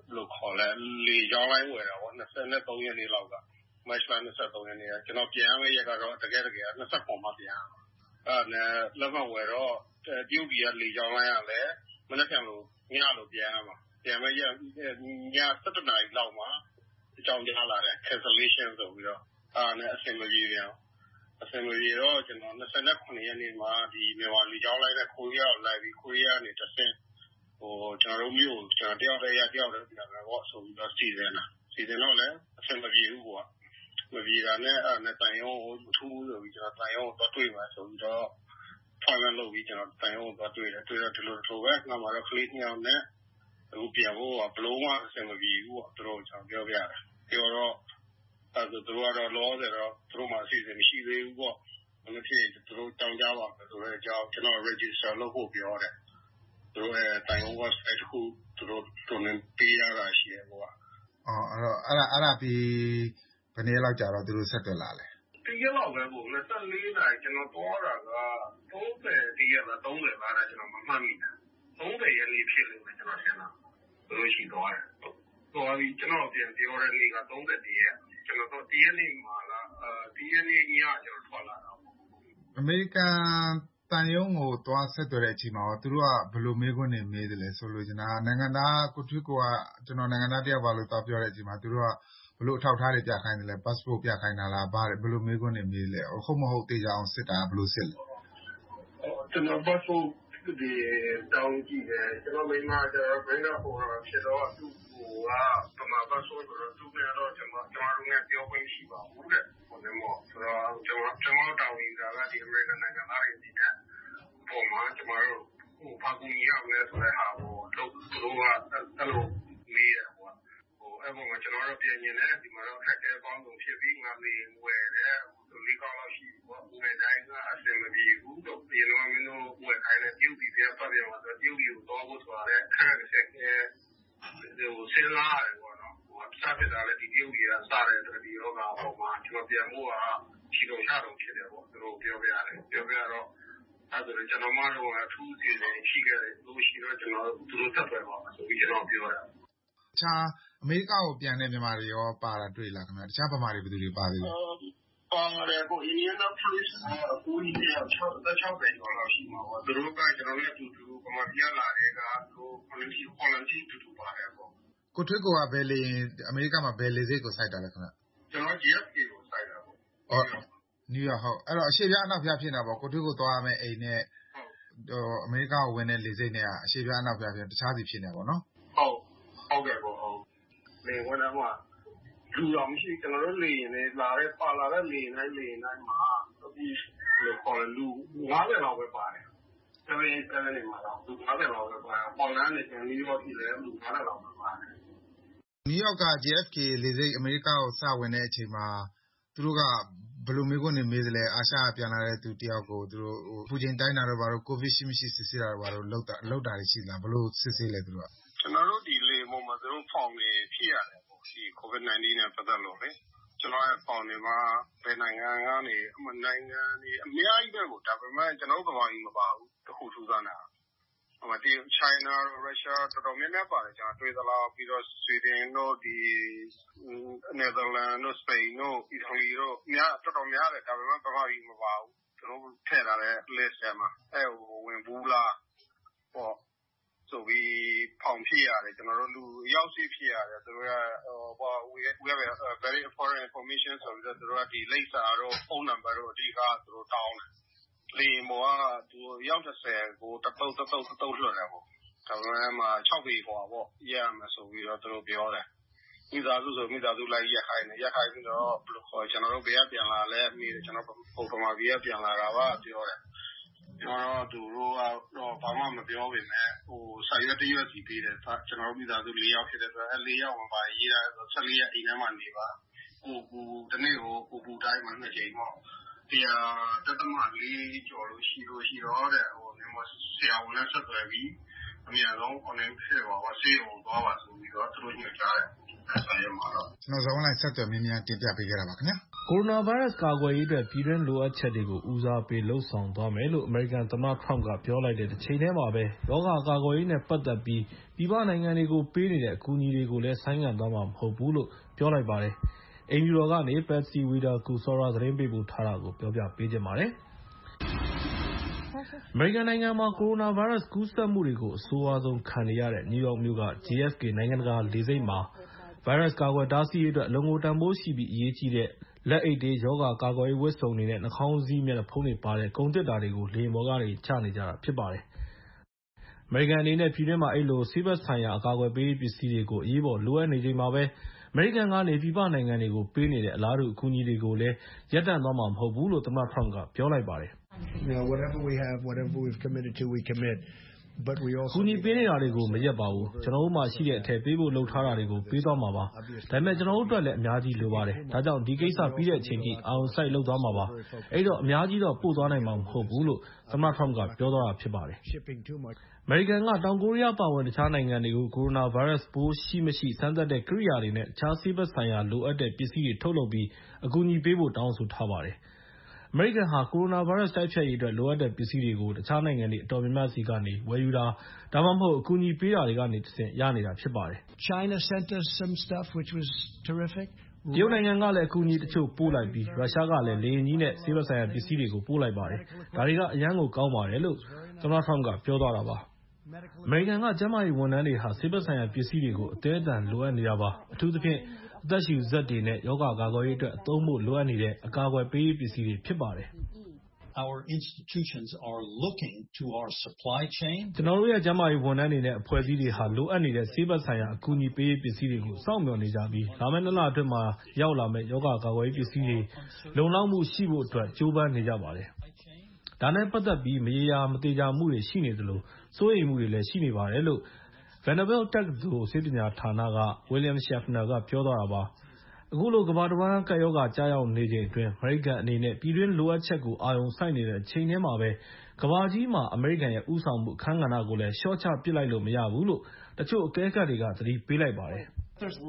Speaker 9: လို့ခေါ်လဲလေကြောင်းလိုင်းဝယ်တာပေါ့23ရက်နေ့လောက်ကမတ်လ23ရက်နေ့ကကျွန်တော်ပြန်ရမယ့်ရက်ကတော့တကယ်29မှာပြန်အဲ့ဒါလက်မှတ်ဝယ်တော့တရုတ်ပြည်ကလေကြောင်းလိုင်းကလည်းမနေ့ကလိုညလို့ပြန်ရမှာပြန်မဲ့ရက်ည7နာရီလောက်မှာအကြောင်းကြားလာတယ် cancellation ဆိုပြီးတော့နဲ့အဆင်မပြေပြန်တော့ကျွန်တော်29ရက်နေ့မှာဒီမြန်မာလေကြောင်းလိုင်းနဲ့ကိုရီးယားကိုလိုက်ပြီးကိုရီးယားကနေတစ်ဆင့်ကျွန်တော်တို့မျိုးကျွန်တော်တယောက်တည်းပြန်မယ်ပေါ့ဆိုပြီးတော့စီစဉ်တော့လည်းအဆင်မပြေဘူးကွာမပြေတာနဲ့တန်ရုံကိုထူးဆိုပြီးကျွန်တော်တန်ရုံကိုတွေ့မှာဆိုပြီးတော့ဖိုင်နယ်လုပ်ပြီးကျွန်တော်တန်ရုံကိုတွေ့တော့ဒီလိုထိုးပဲငါမှတော့ကလေးနှစ်ယောက်နဲ့အခုပြန်ဖို့ကဘလုံးဝအဆင်မပြေဘူးပေါ့သူတို့ကျွန်တော်ပြောပြတယ်ပြောတော့သူတို့ကတော့လောတယ်တော့သူတို့မှအစီအစဉ်မရှိသေးဘူးပေါ့မဖြစ်သူတို့တောင်းကြပါမယ်ဆိုတော့ကျွန်တော် register လုပ်ဖို့ပြောတယ်သူတို့တိုင်ဝမ် website ကိုသူတို့ပေးရတာရှိတယ်ပေါ့
Speaker 8: အဲ့ဒါပြီးဘယ်နည်းလောက်ကြာတော့သူတို့ဆက်သွယ်လာလဲ
Speaker 9: တကယ်တော့ပဲပေါ့24နာရီကျွန်တော်သွားတာက30တရက်လား30လားကျွန်တော်မမှတ်မိဘူး30ရက်လေးဖြစ်လို့ပဲကျွန်တော်ထင်တာသူတို့ရှိသွားတယ်သွားပြီးကျွန်တော်ပြန်ပြောတဲ့နေ့က30ရက်ကျွန်တော်တရက်နေ့မှာလားတရက်နေ့ညကျွန်တော်ထွက်လာတာ
Speaker 8: အမေရိကန်တန်ယုံကိုသွားဆက်သွယ်တဲ့အချိန်မှာသူတို့ကဘယ်လိုမေးခွန်းတွေမေးတယ်လဲဆိုလို့ကျွန်တော်နိုင်ငံသားကိုထွေးကိုကကျွန်တော်နိုင်ငံသားတယောက်ပါလို့သွားပြောတဲ့အချိန်မှာသူတို့ကဘယ်လိုအထောက်အထားတွေပြခိုင်းတယ်လဲ passport ပြခိုင်းတာလားဘာလဲဘယ်လိုမေးခွန်းတွေမေးလဲဟုတ်မဟုတ်သိကြအောင်စစ်တာဘယ်လိုစစ်လဲ
Speaker 9: ကျွန်တော် passport ဒီတောင်းကြည့်တယ်ကျွန်တော်မိမကျတော့ဘယ်တော့ဟိုဖြစ်တော့သူ့ကပမာ passport ကိုသူ့ကတော့ကျွန်တော်တို့နဲ့ပြောခွင့်ရှိပါဘူးတဲ့ဟိုလည်းမို့ဆိုတော့ကျွန်တော်တောင်းနေတာကဒီ American နိုင်ငံသားတွေဒီနဲ့ပုံမှန်ကျွန်တော်တို့ဟိုဖာကူကြီးရောက်လဲဆိုတဲ့ဟာကိုလို့သူတို့ကအဲ့လိုမေးရဟိုအဲ့ပုံမှာကျွန်တော်တို့ပြင်နေတယ်ဒီမှာတော့ခက်ခဲပေါင်းဆုံးဖြစ်ပြီးငါမေးဝယ်တယ်သူလေးကောင်းလို့ရှိပေါ့ဝယ်တိုင်းကအဆင်မပြေဘူးတော့ပြင်တော့မင်းတို့ဝယ်ခိုင်းတဲ့ပြုတ်ပြီးပြပတ်ပြန်မှာဆိုပြုတ်ပြီးကိုတော့ဖို့ဆိုတာလည်းခက်ခဲဟိုဆင်းလာတယ်ပေါ့နော်ဟိုစားပြတာလည်းဒီပြုတ်ကြီးကစားတယ်ဆိုဒီရောကပုံမှာကျွန်တော်ပြန်ဖို့ကချီတော့ချတော့ဖြစ်တယ်ပေါ့သူတို့ပြောပြတော့အဲ့ဒါကျွန်တော်မတို့ကအထူးစီစဉ်ရှိခဲ့တယ်လို့ရှိတော့ကျွန်တော်သူတို့တက်သွားပါဆိုပြီးကျွန်တော်ပြောတာ
Speaker 8: တခြားအမေရိကကိုပြန်တဲ့မြန်မာတွေရောပါတာတွေ့လားခင်ဗျာတခြားဗမာတွေဘယ်သူတွေပါသေးလဲ
Speaker 9: ပါတယ်ကို Indianapolis ကိုကြီးတဲ့6ပဲတော့ရှိမှာပေါ့သူတို့ကကျွန်တော်လည်းတူဗမာပြည်လာတဲ့ကဟို quality တူပါတယ်ပေါ့
Speaker 8: ကိုထွေးကိုကဘယ်လေအမေရိကမှာဘယ်လေစိတ်ကိုစိုက်တာလဲခင်ဗျာ
Speaker 9: ကျွန်တော် JFK ကိုစိုက်တာပေါ့
Speaker 8: နယူးယောက်ဟုတ်အဲ့တော့အရှေ့ပြားအနောက်ပြားဖြစ်နေတာပေါ့ကိုထွေးကိုသွားရမယ်အိမ်နဲ့အမေရိကကိုဝင်တဲ့လေစိတ်နဲ့အရှေ့ပြားအနောက်ပြားဖြစ်တခြားစီဖြစ်နေတာပေါ့နော်
Speaker 9: ဟုတ်ကဲ့ပေါ့ဟုတ်လေဝင်တော့မှလူတော်မရှိကျွန်တော်တို့လေရင်လည်းလာတဲ့ပါလာတဲ့လေရင်တိုင်းမှာဒီလိုခေါ်လူ90လောက်ပဲပါတယ်7နေမှာတော့လူ90လောက်ပဲပါတယ်ပေါ်လန်နဲ့နယူးယောက်ပြည်လည်းလူ90လောက်ပဲပါတယ်
Speaker 8: နယူးယောက်က JFK လေစိတ်အမေရိကကိုစဝင်တဲ့အချိန်မှာသူတို့ကဘယ်လိုမျိုးကနေမေးသလဲအာရှပြန်လာတဲ့သူတယောက်ကိုသူတို့ပူချိန်တိုင်းတာတော့ဘာလို့ကိုဗစ်ရှိမရှိစစ်ဆေးတာတော့ဘာလို့လောက်တာရှိလားဘယ်လိုစစ်ဆေးလဲသူတို့က
Speaker 9: ကျွန်တော်တို့ဒီလေပုံမှာသူတို့ဖောင်နေဖြစ်ရတယ်ပေါ့ဒီ COVID-19 နဲ့ပတ်သက်လို့လေကျွန်တော်ရဲ့ဖောင်တွေမှာဘယ်နိုင်ငံကနေနိုင်ငံတွေအများကြီးပဲကိုဒါပေမဲ့ကျွန်တော်တို့ဗမာပြည်မပါဘူးတခုထူးဆန်းတာဟိုမှာဒီ China, Russia တော်တော်များများပါတယ်ကျွန်တော်တွေ့သလားပြီးတော့ Sweden တို့ဒီ Netherlands တို့ Spain တို့ Italy တို့တော်တော်များတယ်ဒါပေမဲ့ဗမာပြည်မပါဘူးကျွန်တော်ထည့်ထားတဲ့ list ထဲမှာအဲ့ဟိုဝင်ဘူးလားပေါ့ဆိုပြီးဖောင်ဖြစ်ရတယ်ကျွန်တော်တို့လူရောက်စီဖြစ်ရတယ်သူတို့ကwe have a very important information ဆိုပြီးတော့သူတို့ကဒီလိပ်စာတို့ phone number တို့အဓိကသူတို့တောင်းတယ်လေမောကသူရောက်30ကိုတတုတ်လွှတ်တယ်ပေါ့ဒါပေမဲ့မှာ6ပေခွာပေါ့ရရမယ်ဆိုပြီးတော့သူတို့ပြောတယ်မိသားစုလိုက်ရက်ခိုင်းပြီးတော့ဘယ်လိုခေါ်ကျွန်တော်တို့ဘေးကပြန်လာလဲမိတယ်ကျွန်တော်ပုံပမာဘေးကပြန်လာတာပါပြောတယ်ကျွန်တော်တို့ကတော့ဘာမှမပြောပေမဲ့ဟိုစာရွက်တရွက်စီပေးတယ်ကျွန်တော်တို့မိသားစု4ယောက်ဖြစ်တဲ့အတွက်4ယောက်မှာပါရေးတာ14ရက်အိမ်ထဲမှာနေပါကိုတနေ့ကိုပူတိုင်းမှာ2ချိန်ပေါ့တရားတက်မလေးကြော်လို့ရှိတော့တဲ့ဟိုဆရာဝန်နဲ့ဆက်သွယ်ပြီးအများဆုံး online ဖြစ်ပါဆေးရုံသွားပါဆိုပြီးတော့သူတို့ညွှန်ကြားတယ်အဲ့ဒါရမှာတော့
Speaker 8: ကျွန်တော်ဇောင်းလိုက်ဆက်သွယ်မြင်းတင်ပြပေးခဲ့တာပါခင်ဗျာ
Speaker 10: ကိုရိုနာဗိုင်းရပ်စ်ကာကွယ်ရေးအတွက်ပြည်တွင်းလိုအပ်ချက်တွေကိုဦးစားပေးလုပ်ဆောင်သွားမယ်လို့အမေရိကန်သမ္မတထရမ့်ကပြောလိုက်တဲ့တစ်ချိန်တည်းမှာပဲရောဂါကာကွယ်ရေးနဲ့ပတ်သက်ပြီးပြည်ပနိုင်ငံတွေကိုပေးနေတဲ့အကူအညီတွေကိုလည်းဆိုင်းငံ့သွားမှာမဟုတ်ဘူးလို့ပြောလိုက်ပါတယ်။အိမ်ဖြူတော်ကနေ Patsy Widakuswara သတင်းပေးပို့ထားတာကိုပြောပြပေးချင်ပါတယ်။ အမေရိကန်နိုင်ငံမှာကိုရိုနာဗိုင်းရပ်စ်ကူးစက်မှုတွေကိုအဆိုးရွားဆုံးခံနေရတဲ့နယူးယောက်မြို့က JFK နိုင်ငံတကာလေဆိပ်မှာဗိုင်းရပ်စ်ကာကွယ်တားဆီးရေးအတွက်အလွန်ကိုတန်ဖိုးရှိပြီးအရေးကြီးတဲ့လက်အိတ်တွေ၊ရောဂါကာကွယ်ရေးဝတ်စုံတွေနဲ့နှာခေါင်းစည်းမျက်နှာဖုံးတွေပါတဲ့ကုန်သေတ္တာတွေကိုလေယာဉ်ပေါ်ကနေချနေကြတာဖြစ်ပါတယ်။အမေရိကန်အနေနဲ့ပြည်တွင်းမှာအဲဒီလိုဆေးဘက်ဆိုင်ရာအကာအကွယ်ပေးရေးပစ္စည်းတွေကိုအရေးပေါ်လိုအပ်နေချိန်မှာပဲအမေရိကန်ကနေပြည်ပနိုင်ငံတွေကိုပေးနေတဲ့အလားတူအကူအညီတွေကိုလည်းရပ်တန့်သွားမှာမဟုတ်ဘူးလို့သမ္မတထရမ့်ကပြောလိုက်ပါတယ်။ ကူညီပေးနေတာတွေကိုမရပ်ပါဘူး။ကျွန်တော်တို့မှာရှိတဲ့အထက်ပေးဖို့လုပ်ထားတာတွေကိုပေးသွားမှာပါ။ဒါပေမဲ့ကျွန်တော်တို့အတွက်လည်းအများကြီးလိုပါတယ်။ဒါကြောင့်ဒီကိစ္စပြီးတဲ့အချိန်ထိအာရုံစိုက်လုပ်သွားမှာပါ။အဲဒီတော့အများကြီးတော့ပို့သွားနိုင်မှာမဟုတ်ဘူးလို့သမ္မတထရမ့်ကပြောသွားတာဖြစ်ပါတယ်။အမေရိကန်ကတောင်ကိုရီးယားပါဝင်တခြားနိုင်ငံတွေကိုကိုရိုနာဗိုင်းရပ်စ်ပိုးရှိမရှိစမ်းသပ်တဲ့ကိရိယာတွေနဲ့တခြားဆေးဘက်ဆိုင်ရာလိုအပ်တဲ့ပစ္စည်းတွေထုတ်လုပ်ပြီးအကူအညီပေးဖို့တောင်းဆိုထားပါတယ်။အမေရိကန်ဟာကိုရိုနာဗိုင်းရပ်စ်တိုက်ဖျက်ရေးအတွက်လိုအပ်တဲ့ပစ္စည်းတွေကိုတခြားနိုင်ငံတွေအတော်များများဆီကနေဝယ်ယူတာဒါမှမဟုတ်အကူအညီပေးတာတွေကနေတဆင့်ရနေတာဖြစ်ပါတယ်။တရုတ်နိုင်ငံကလည်းအကူအညီတချို့ပို့လိုက်ပြီးရုရှားကလည်းလေယာဉ်ကြီးနဲ့ဆေးဘက်ဆိုင်ရာပစ္စည်းတွေကိုပို့လိုက်ပါတယ်။ဒါတွေကအရမ်းကိုကောင်းပါတယ်လို့သမ္မတထရမ့်ကပြောသွားတာပါ။အမေရိကန်ကကျန်းမာရေးဝန်ထမ်းတွေဟာဆေးဘက်ဆိုင်ရာပစ္စည်းတွေကိုအသည်းအသန်လိုအပ်နေတာပါ။အထူးသဖြင့်အသက်ရှူစက်တွေနဲ့ရောဂါကာကွယ်ရေးအတွက်အသုံးဖို့လိုအပ်နေတဲ့အကာအကွယ်ပေးရေးပစ္စည်းတွေဖြစ်ပါတယ်။ကျွန်တော်တို့ရဲ့ကျန်းမာရေးဝန်ထမ်းတွေနဲ့အဖွဲ့အစည်းတွေဟာလိုအပ်နေတဲ့ဆေးဘက်ဆိုင်ရာအကူအညီပေးရေးပစ္စည်းတွေကိုစောင့်မျှော်နေကြပြီးလာမယ့်2 လအတွင်းမှာရောက်လာမယ့်ရောဂါကာကွယ်ရေးပစ္စည်းတွေလုံလောက်မှုရှိဖို့အတွက်ကြိုးပမ်းနေကြပါတယ်။ဒါနဲ့ပတ်သက်ပြီးမရေရာမသေချာမှုတွေရှိနေသလိုစိုးရိမ်မှုတွေလည်းရှိနေပါတယ်လို့ Vanderbilt တက္ကသိုလ်ဆေးပညာဌာနက William Schaffner ကပြောသွားတာပါ။အခုလိုကမ္ဘာတဝန်းကပ်ရောဂါကျရောက်နေချိန်အတွင်းအမေရိကန်အနေနဲ့ပြည်တွင်းလိုအပ်ချက်ကိုအာရုံစိုက်နေတဲ့အချိန်ထဲမှာပဲကမ္ဘာကြီးမှာအမေရိကန်ရဲ့ဦးဆောင်မှုအခန်းကဏ္ဍကိုလည်းလျှော့ချပစ်လိုက်လို့မရဘူးလို့တချို့အကဲခတ်တွေကသတိပေးလိုက်ပါတယ်။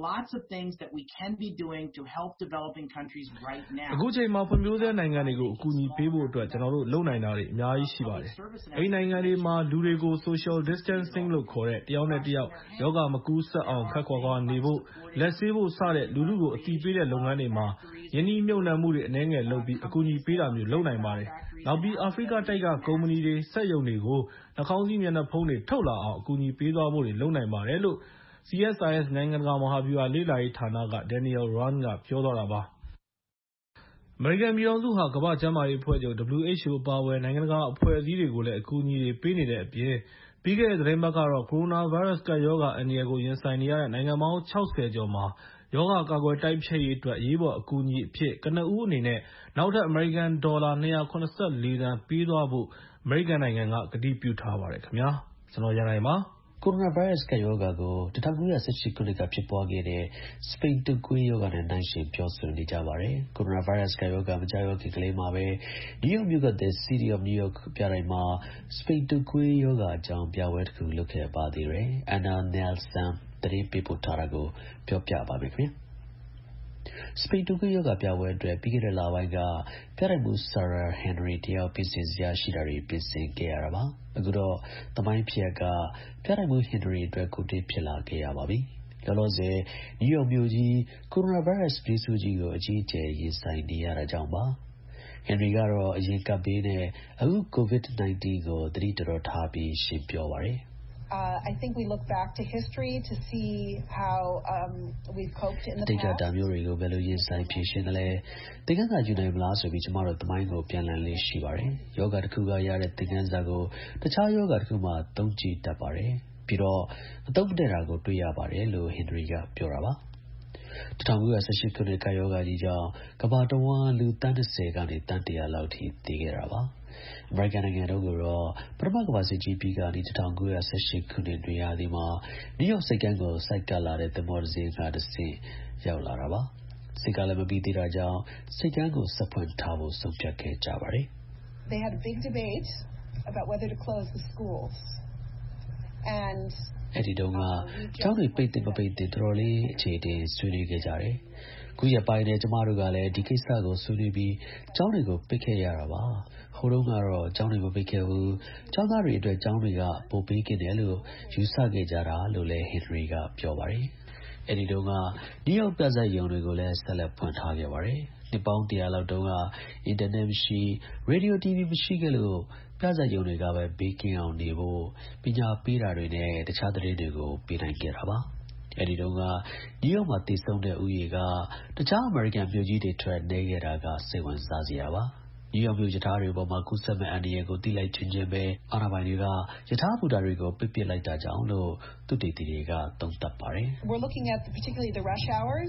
Speaker 10: အခုချိန်မှာဖွံ့ဖြိုးဆဲနိုင်ငံတွေကိုအကူအညီပေးဖို့အတွက်ကျွန်တော်တို့လုပ်နိုင်တာတွေအများကြီးရှိပါတယ်။အဲဒီနိုင်ငံတွေမှာလူတွေကို social distancing လို့ခေါ်တဲ့တယောက်နဲ့တယောက်ရောဂါမကူးစက်အောင်ခပ်ခွာခွာနေဖို့လက်ဆေးဖို့စတဲ့လူထုကိုအသိပေးတဲ့လုပ်ငန်းတွေမှာယင်းနှိမ့်မြုပ်နှံမှုတွေအနည်းငယ်လုပ်ပြီးအကူအညီပေးတာမျိုးလုပ်နိုင်ပါတယ်။နောက်ပြီးအာဖရိကတိုက်ကကုမ္ပဏီတွေစက်ရုံတွေကိုနှာခေါင်းစည်းမျက်နှာဖုံးတွေထုတ်လာအောင်အကူအညီပေးသွားဖို့တွေလုပ်နိုင်ပါတယ်လို့CSIS နိုင်ငံတကာမဟာဗျူဟာလေ့လာရေးဌာနက Daniel Rand ကပြောသွားတာပါ။အမေရိကန်ပြည်ထောင်စုဟာကမ္ဘာ့ကျန်းမာရေးအဖွဲ့ချုပ် WHO အပါအဝင်နိုင်ငံတကာအဖွဲ့အစည်းတွေကိုလည်းအကူအညီတွေပေးနေတဲ့အပြင်ပြီးခဲ့တဲ့သတင်းပတ်ကတော့ကိုရိုနာဗိုင်းရပ်စ်ကပ်ရောဂါအန္တရာယ်ကိုရင်ဆိုင်နေရတဲ့နိုင်ငံပေါင်း60ကျော်မှာရောဂါကာကွယ်တိုက်ဖျက်ရေးအတွက်အရေးပေါ်အကူအညီအဖြစ်ကနဦးအနေနဲ့နောက်ထပ်အမေရိကန်ဒေါ်လာ274 သန်းပေးသွားဖို့အမေရိကန်နိုင်ငံကကတိပြုထားပါတယ်ခင်ဗျာ။ကျွန်တော်ရန်နိုင်ပါ
Speaker 4: ကိုရိုနာဗိုင်းရပ်စ်ကပ်ရောဂါကို1918ခုနှစ်ကဖြစ်ပွားခဲ့တဲ့စပိန်တုပ်ကွေးရောဂါနဲ့နှိုင်းယှဉ်ပြောဆိုနေကြပါတယ်။ကိုရိုနာဗိုင်းရပ်စ်ကပ်ရောဂါမကြောက်ခင်ကလေးမှာပဲနယူးယောက်မြို့က The City of New York ပြတိုက်မှာစပိန်တုပ်ကွေးရောဂါအကြောင်းပြပွဲတစ်ခုလုပ်ခဲ့ပါသေးတယ်။ Anna Nelson သတင်းပေးပို့ထားတာကိုပြောပြပါမယ်ခင်ဗျာ။စပိန်တုပ်ကွေးရောဂါပြပွဲအတွက်ပြီးခဲ့တဲ့လပိုင်းကပြတိုက်မှူး Sarah Henry တယောက်ပြင်ဆင်စရာရှိတာတွေပြင်ဆင်ခဲ့ရတာပါ။အခုတော့သမိုင်းဖြစ်ရပ်ကပြတိုက်မှူး Henry အတွက်ကိုတိဖြစ်လာခဲ့ရပါပြီ။လောလောဆယ်နယူးယောက်မြို့ကြီးကိုရိုနာဗိုင်းရပ်စ်ပြေးဆိုးကြီးကိုအကြီးအကျယ်ရင်ဆိုင်နေရတာကြောင့်ပါ။ Henry ကတော့အရင်ကပ်ဘေးနဲ့အခု COVID-19 ကိုသတိတော်ထားပြီးရှင်းပြောပါတယ်။
Speaker 11: I think we look back to history to see how we've coped in the past.
Speaker 4: ဒါမျိုးတွေကိုဘယ်လိုရင်ဆိုင်ဖြေရှင်းသလဲသင်ခန်းစာယူနိုင်မလားဆိုပြီးကျမတို့သမိုင်းကိုပြန်လှန်လေးရှိပါတယ်။ယောဂတစ်ခုကရတဲ့သင်ခန်းစာကိုတခြားယောဂတစ်ခုမှသုံးကြည့်တတ်ပါတယ်။ပြီးတော့အသုံးမတည့်တာကိုတွေ့ရပါတယ်လို့ Henry ကပြောတာပါ။1918ခုနှစ်ကယောဂါကြီးကြောင့်ကမ္ဘာတဝန်းလူသန်း20ကနေသန်း100လောက်ထိသေခဲ့တာပါ။အမေရိကန်နိုင်ငံတို့ကတော့ပထမကမ္ဘာစစ်ကြီးပြီးကနေ1918ခုနှစ်တွင်ရာသီမှာနယူးယောက်ဆိပ်ကမ်းကိုဆိုက်ကပ်လာတဲ့သင်္ဘောတစ်စင်းကတစ်ဆင့်ရောက်လာတာပါ။ဆိပ်ကလည်းမပြီးသေးတာကြောင့်ဆိပ်ကမ်းကိုဆက်ဖွင့်ထားဖို့ဆုံးဖြတ်ခဲ့ကြပါတယ်။
Speaker 11: They had a big debate about whether to close the schools and
Speaker 4: အဲ့ဒီတုန်းကကျောင်းတွေပိတ်တယ်မပိတ်တယ်တော်တော်လေးအခြေအတင်ဆွေးနွေးခဲ့ကြတယ်။ခုရက်ပိုင်းနဲ့ကျမတို့ကလည်းဒီကိစ္စကိုဆွေးနွေးပြီးကျောင်းတွေကိုပိတ်ခဲ့ရတာပါဟိုတုန်းကတော့ကျောင်းတွေမပိတ်ခဲ့ဘူးကျောင်းသားတွေအတွက်ကျောင်းတွေကပိုပေးခဲ့တယ်လို့ယူဆခဲ့ကြတာလို့လည်းဟင်နရီကပြောပါတယ်အဲ့ဒီတုန်းကနယူးယောက်ပြဇာတ်ရုံတွေကိုလည်းဆက်လက်ဖွင့်ထားခဲ့ပါတယ်နှစ်ပေါင်း100လောက်တုန်းကအင်တာနက်မရှိရေဒီယို TV မရှိခဲ့လို့ပြဇာတ်ရုံတွေကပဲဘေးကင်းအောင်နေဖို့ပညာပေးတာတွေနဲ့တခြားသတင်းတွေကိုပေးနိုင်ခဲ့တာပါအဲ့ဒီတုန်းကနယူးယောက်မှာတည်ဆုံတဲ့ဥယျာဉ်ကတခြားအမေရိကန်မြို့ကြီးတွေထွက်နေခဲ့တာကစိတ်ဝင်စားစရာပါနယူးယောက်မြို့ယထာတွေပေါ်မှာကူးစက်မဲ့အန္တရာယ်ကိုသိလိုက်ချင်းပဲအာဏာပိုင်တွေကယထာဘူတာတွေကိုပိတ်ပစ်လိုက်တာကြောင့်လို့သူတေသီတွေကသုံးသပ်ပါတယ်
Speaker 11: We're looking at particularly the rush hours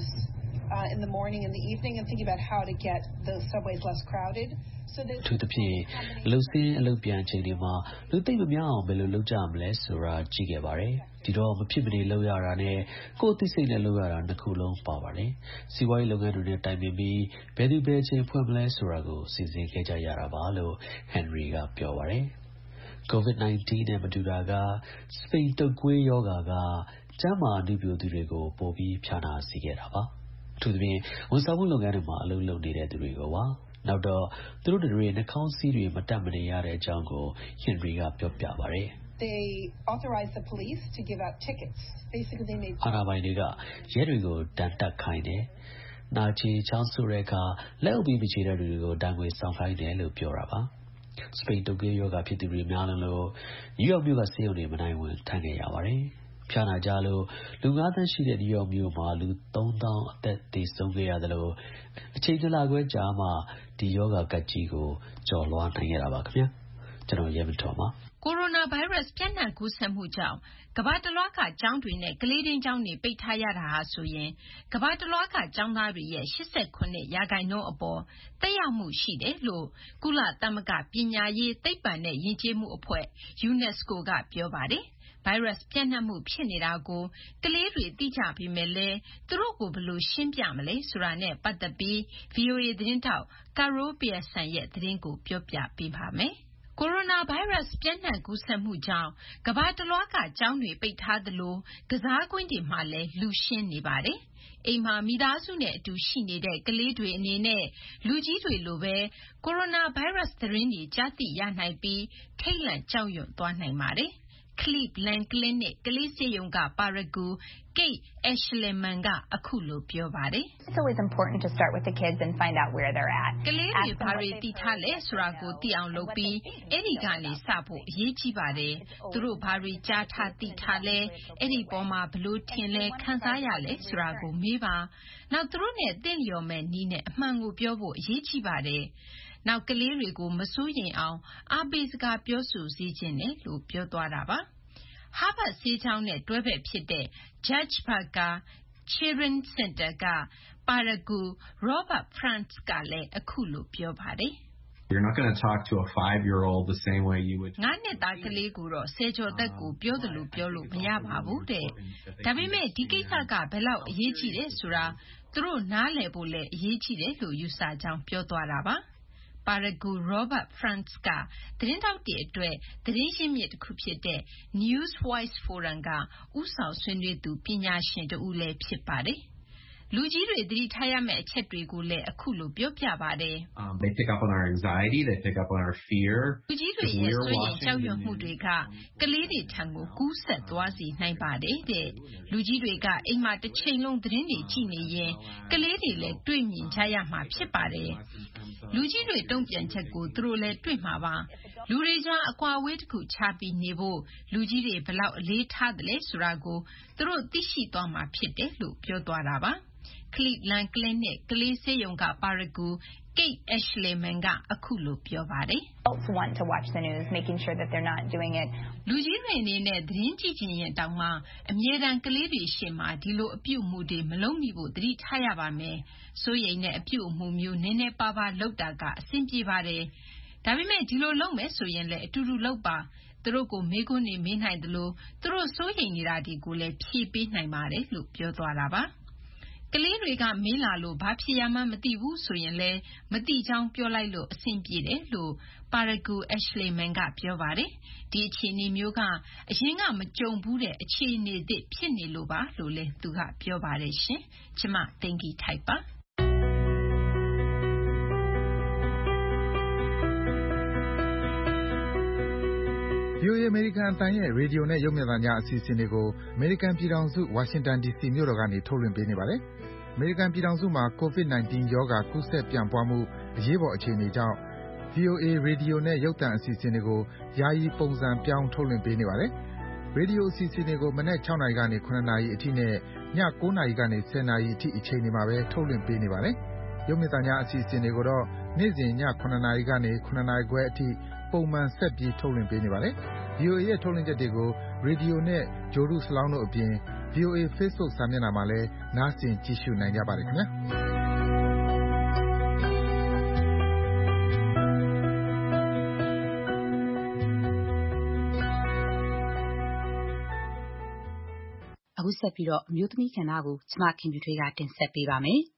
Speaker 11: in the morning and the evening and thinking about how to get the subways less crowded.
Speaker 4: သူတဖြင့်အလုပ်စင်းအလုပ်ပြန်ချိန်တွေမှာလူသိမ့်မများအောင်ဘယ်လိုလုပ်ကြမလဲဆိုတာကြည့်ခဲ့ပါတယ်ဒီတော့မဖြစ်မနေလုပ်ရတာနဲ့ကိုယ်သိစိတ်နဲ့လုပ်ရတာနှစ်ခုလုံးပါပါတယ်စီးပွားရေးလုပ်ငန်းတွေနဲ့တိုင်ပင်ပြီးဘယ်သူဘယ်ချိန်ဖွင့်မလဲဆိုတာကိုစီစဉ်ခဲ့ကြရတာပါလို့ဟန်နရီကပြောပါတယ် COVID-19 နဲ့မတူတာကစပိန်တုပ်ကွေးရောဂါကကျန်းမာနုပြိုသူတွေကိုပိုပြီးဖြာနာစေခဲ့တာပါအထူးသဖြင့်ဝန်ဆောင်မှုလုပ်ငန်းတွေမှာအလုပ်လုပ်နေတဲ့သူတွေကိုပါနောက်တော့သူတို့တွေနှာခေါင်းစည်းတွေမတက်မနေရတဲ့အကြောင်းကိုဟင်နရီကပြောပြပါတယ်
Speaker 11: They authorized the police to give out tickets. Basically they made
Speaker 4: အာဏာပိုင်တွေကရဲတွေကိုတန်တက်ခိုင်းတယ်နာချီချောင်းဆိုတဲ့အခါလက်အုပ်ပြီးမချေတဲ့လူတွေကိုတန်ငွေဆောင်ခိုင်းတယ်လို့ပြောတာပါစပိန်တုပ်ကွေးရောဂါဖြစ်သူတွေများလို့နယူးယောက်မြို့ကဆေးရုံတွေမနိုင်ဝင်ထမ်းခဲ့ရပါတယ်ဖြာနာကြလို့လူ9သန်းရှိတဲ့နယူးယောက်မြို့မှာလူ3000အသက်သေဆုံးခဲ့ရတယ်လို့အချိန်2လခွဲကြာမှဒီယောဂါကပ်ကြီးကိုကျော်လွှားနိုင်ခဲ့တာပါခင်ဗျာကျွန်တော်ရဲမတော်ပါ
Speaker 12: ကိုရိုနာဗိုင်းရပ်စ်ပြန့်နှံ့ကူးစက်မှုကြောင့်ကမ္ဘာတလွှားကကျောင်းတွေနဲ့ကလေးတင်းကျောင်းတွေပိတ်ထားရတာဟာဆိုရင်ကမ္ဘာတလွှားကကျောင်းသားတွေရဲ့89%အပေါ်သက်ရောက်မှုရှိတယ်လို့ကုလသမဂ္ဂပညာရေးသိပ္ပံနဲ့ယဉ်ကျေးမှုအဖွဲ့ UNESCO ကပြောပါတယ်ဗိုင်းရပ်စ်ပြန့်နှံ့မှုဖြစ်နေတာကိုကလေးတွေသိကြပေမဲ့လည်းသူတို့ကိုဘယ်လိုရှင်းပြမလဲဆိုတာနဲ့ပတ်သက်ပြီး VOA သတင်းထောက် Carol Pearson ရဲ့သတင်းကိုပြောပြပေးပါမယ်။ကိုရိုနာဗိုင်းရပ်စ်ပြန့်နှံ့ကူးစက်မှုကြောင့်ကမ္ဘာတလွှားကကျောင်းတွေပိတ်ထားသလိုကစားကွင်းတွေမှာလည်းလူရှင်းနေပါတယ်။အိမ်မှာမိသားစုနဲ့အတူရှိနေတဲ့ကလေးတွေအနေနဲ့လူကြီးတွေလိုပဲကိုရိုနာဗိုင်းရပ်စ်သတင်းတွေကြားသိရနိုင်ပြီးထိတ်လန့်ကြောက်ရွံ့သွားနိုင်ပါတယ်။ Cleveland Clinic ကလေးဆေးရုံကပါရဂူ Kate Ashleman ကအခုလိုပြောပါတယ်
Speaker 13: It's always important to start with the kids and find out where they're at.
Speaker 12: ကလေးတွေဘာတွေသိထားလဲဆိုတာကိုသိအောင်လုပ်ပြီးအဲ့ဒီကနေစဖို့အရေးကြီးပါတယ်သူတို့ဘာတွေကြားထားသိထားလဲအဲ့ဒီပေါ်မှာဘလို့ထင်လဲခံစားရလဲဆိုတာကိုမေးပါနောက်သူတို့နဲ့တင့်လျော်မဲ့နီးနဲ့အမှန်ကိုပြောဖို့အရေးကြီးပါတယ်နောက်ကလေးတွေကိုမစိုးရိမ်အောင်အားပေးစကားပြောဆိုစေခြင်းနဲ့လို့ပြောသွားတာပါဟာဗတ်ဆေးကျောင်းနဲ့တွဲဘက်ဖြစ်တဲ့ Judge Parker Children's Center ကပါရဂူ Robert Frantz ကလည်းအခုလိုပြောပါတယ်
Speaker 14: You're not going to talk to a 5-year-old the same way you would
Speaker 12: ငါနဲ့သားကလေးကိုတော့ဆယ်ကျော်သက်ကိုပြောတယ်လို့ပြောလို့မရပါဘူးတဲ့ဒါပေမဲ့ဒီကိစ္စကဘယ်လောက်အရေးကြီးတယ်ဆိုတာသူတို့နားလည်ဖို့လည်းအရေးကြီးတယ်လို့ယူဆကြောင်းပြောသွားတာပါပါရဂူ Robert Frantz ကသတင်းထောက်တွေအတွက်သတင်းရင်းမြစ်တစ်ခုဖြစ်တဲ့ News Voice Forum ကဥဆောင်ဆွေးနွေးသူပညာရှင်တဦးလည်းဖြစ်ပါတယ်လူကြီးတွေသတိထားရမယ့်အချက်တွေကိုလည်းအခုလိုပြောပြပါတယ်
Speaker 14: They pick up on our anxiety, they pick up on our fear.
Speaker 12: လူကြီးတွေရဲ့ဆွေးနွေးကြောက်ရွံ့မှုတွေကကလေးတွေထံကိုကူးဆက်သွားစေနိုင်ပါတယ်တဲ့လူကြီးတွေကအိမ်မှာတစ်ချိန်လုံးသတင်းတွေကြည့်နေရင်ကလေးတွေလည်းတွေ့မြင်ကြရမှာဖြစ်ပါတယ်လူကြီးတွေတုံ့ပြန်ချက်ကိုသူတို့လည်းတွေ့မှာပါလူတွေကြားအကွာအဝေးတစ်ခုခြားပြီးနေဖို့လူကြီးတွေဘလောက်အလေးထားတယ်လဲဆိုတာကိုသူတို့သိရှိသွားမှာဖြစ်တယ်လို့ပြောသွားတာပါCleveland Clinic ကလေးဆေးရုံကပါရဂူ Kate Ashleman ကအခုလိုပြောပါတယ်
Speaker 13: Adults want to watch the news, making sure that they're not doing it.
Speaker 12: လူကြီးတွေအနေနဲ့သတင်းကြည့်ခြင်းရင်တောင်မှအမြဲတမ်းကလေးတွေရှေ့မှာဒီလိုအပြုအမူတွေမလုပ်မိဖို့သတိထားရပါမယ်။စိုးရိမ်တဲ့အပြုအမူမျိုးနည်းနည်းပါးပါးလုပ်တာကအဆင်ပြေပါတယ်။ဒါပေမဲ့ဒီလိုလုပ်မယ်ဆိုရင်လည်းအတူတူလုပ်ပါ။သူတို့ကိုမေးခွန်းနေမေးနိုင်တယ်လို့သူတို့စိုးရိမ်နေတာတွေကိုလည်းဖြေပေးနိုင်ပါတယ်လို့ပြောသွားတာပါ။ကလေးတွေကမေးလာလို့ဘာဖြစ်ရမှန်းမသိဘူးဆိုရင်လည်းမသိချောင်းပြောလိုက်လို့အဆင်ပြေတယ်လို့ပါရဂူ Ashleman ကပြောပါတယ်ဒီအခြေအနေမျိုးကအရင်ကမကြုံဘူးတဲ့အခြေအနေသစ်ဖြစ်နေလို့ပါလို့လည်းသူကပြောပါတယ်ရှင်ကျမတင်ကြီးထိုက်ပါ
Speaker 8: VOA အမေရိကန်အသံရဲ့ရေဒီယိုနဲ့ရုပ်မြင်သံကြားအစီအစဉ်တွေကိုအမေရိကန်ပြည်ထောင်စုဝါရှင်တန် DC မြို့တော်ကနေထုတ်လွှင့်ပေးနေပါတယ်။အမေရိကန်ပြည်ထောင်စုမှာ COVID-19 ရောဂါကူးစက်ပြန့်ပွားမှုအရေးပေါ်အခြေအနေကြောင့် VOA ရေဒီယိုနဲ့ရုပ်သံအစီအစဉ်တွေကိုယာယီပုံစံပြောင်းထုတ်လွှင့်ပေးနေပါတယ်။ရေဒီယိုအစီအစဉ်တွေကိုမနက်6နာရီကနေ9နာရီအထိနဲ့ည9နာရီကနေ10နာရီအထိအချိန်တွေမှာပဲထုတ်လွှင့်ပေးနေပါတယ်။ရုပ်မြင်သံကြားအစီအစဉ်တွေကိုတော့နေ့စဉ်ည9နာရီကနေ9နာရီခွဲအထိပုံမှန်ဆက်ပြီးထုတ်လွှင့်ပေးနေပါတယ်။ VOA ရဲ့ထုတ်လွှင့်ချက်တွေကိုရေဒီယိုနဲ့ဂြိုဟ်တုစလောင်းတို့အပြင် VOA Facebook စာမျက်နှာမှာလည်းနားဆင်ကြည့်ရှုနိုင်ကြပါတယ်ခင်ဗျာ
Speaker 15: ။အခုဆက်ပြီးတော့အမျိုးသမီးကဏ္ဍကိုကျမခင်ဗျူထွေးကတင်ဆက်ပေးပါမယ်။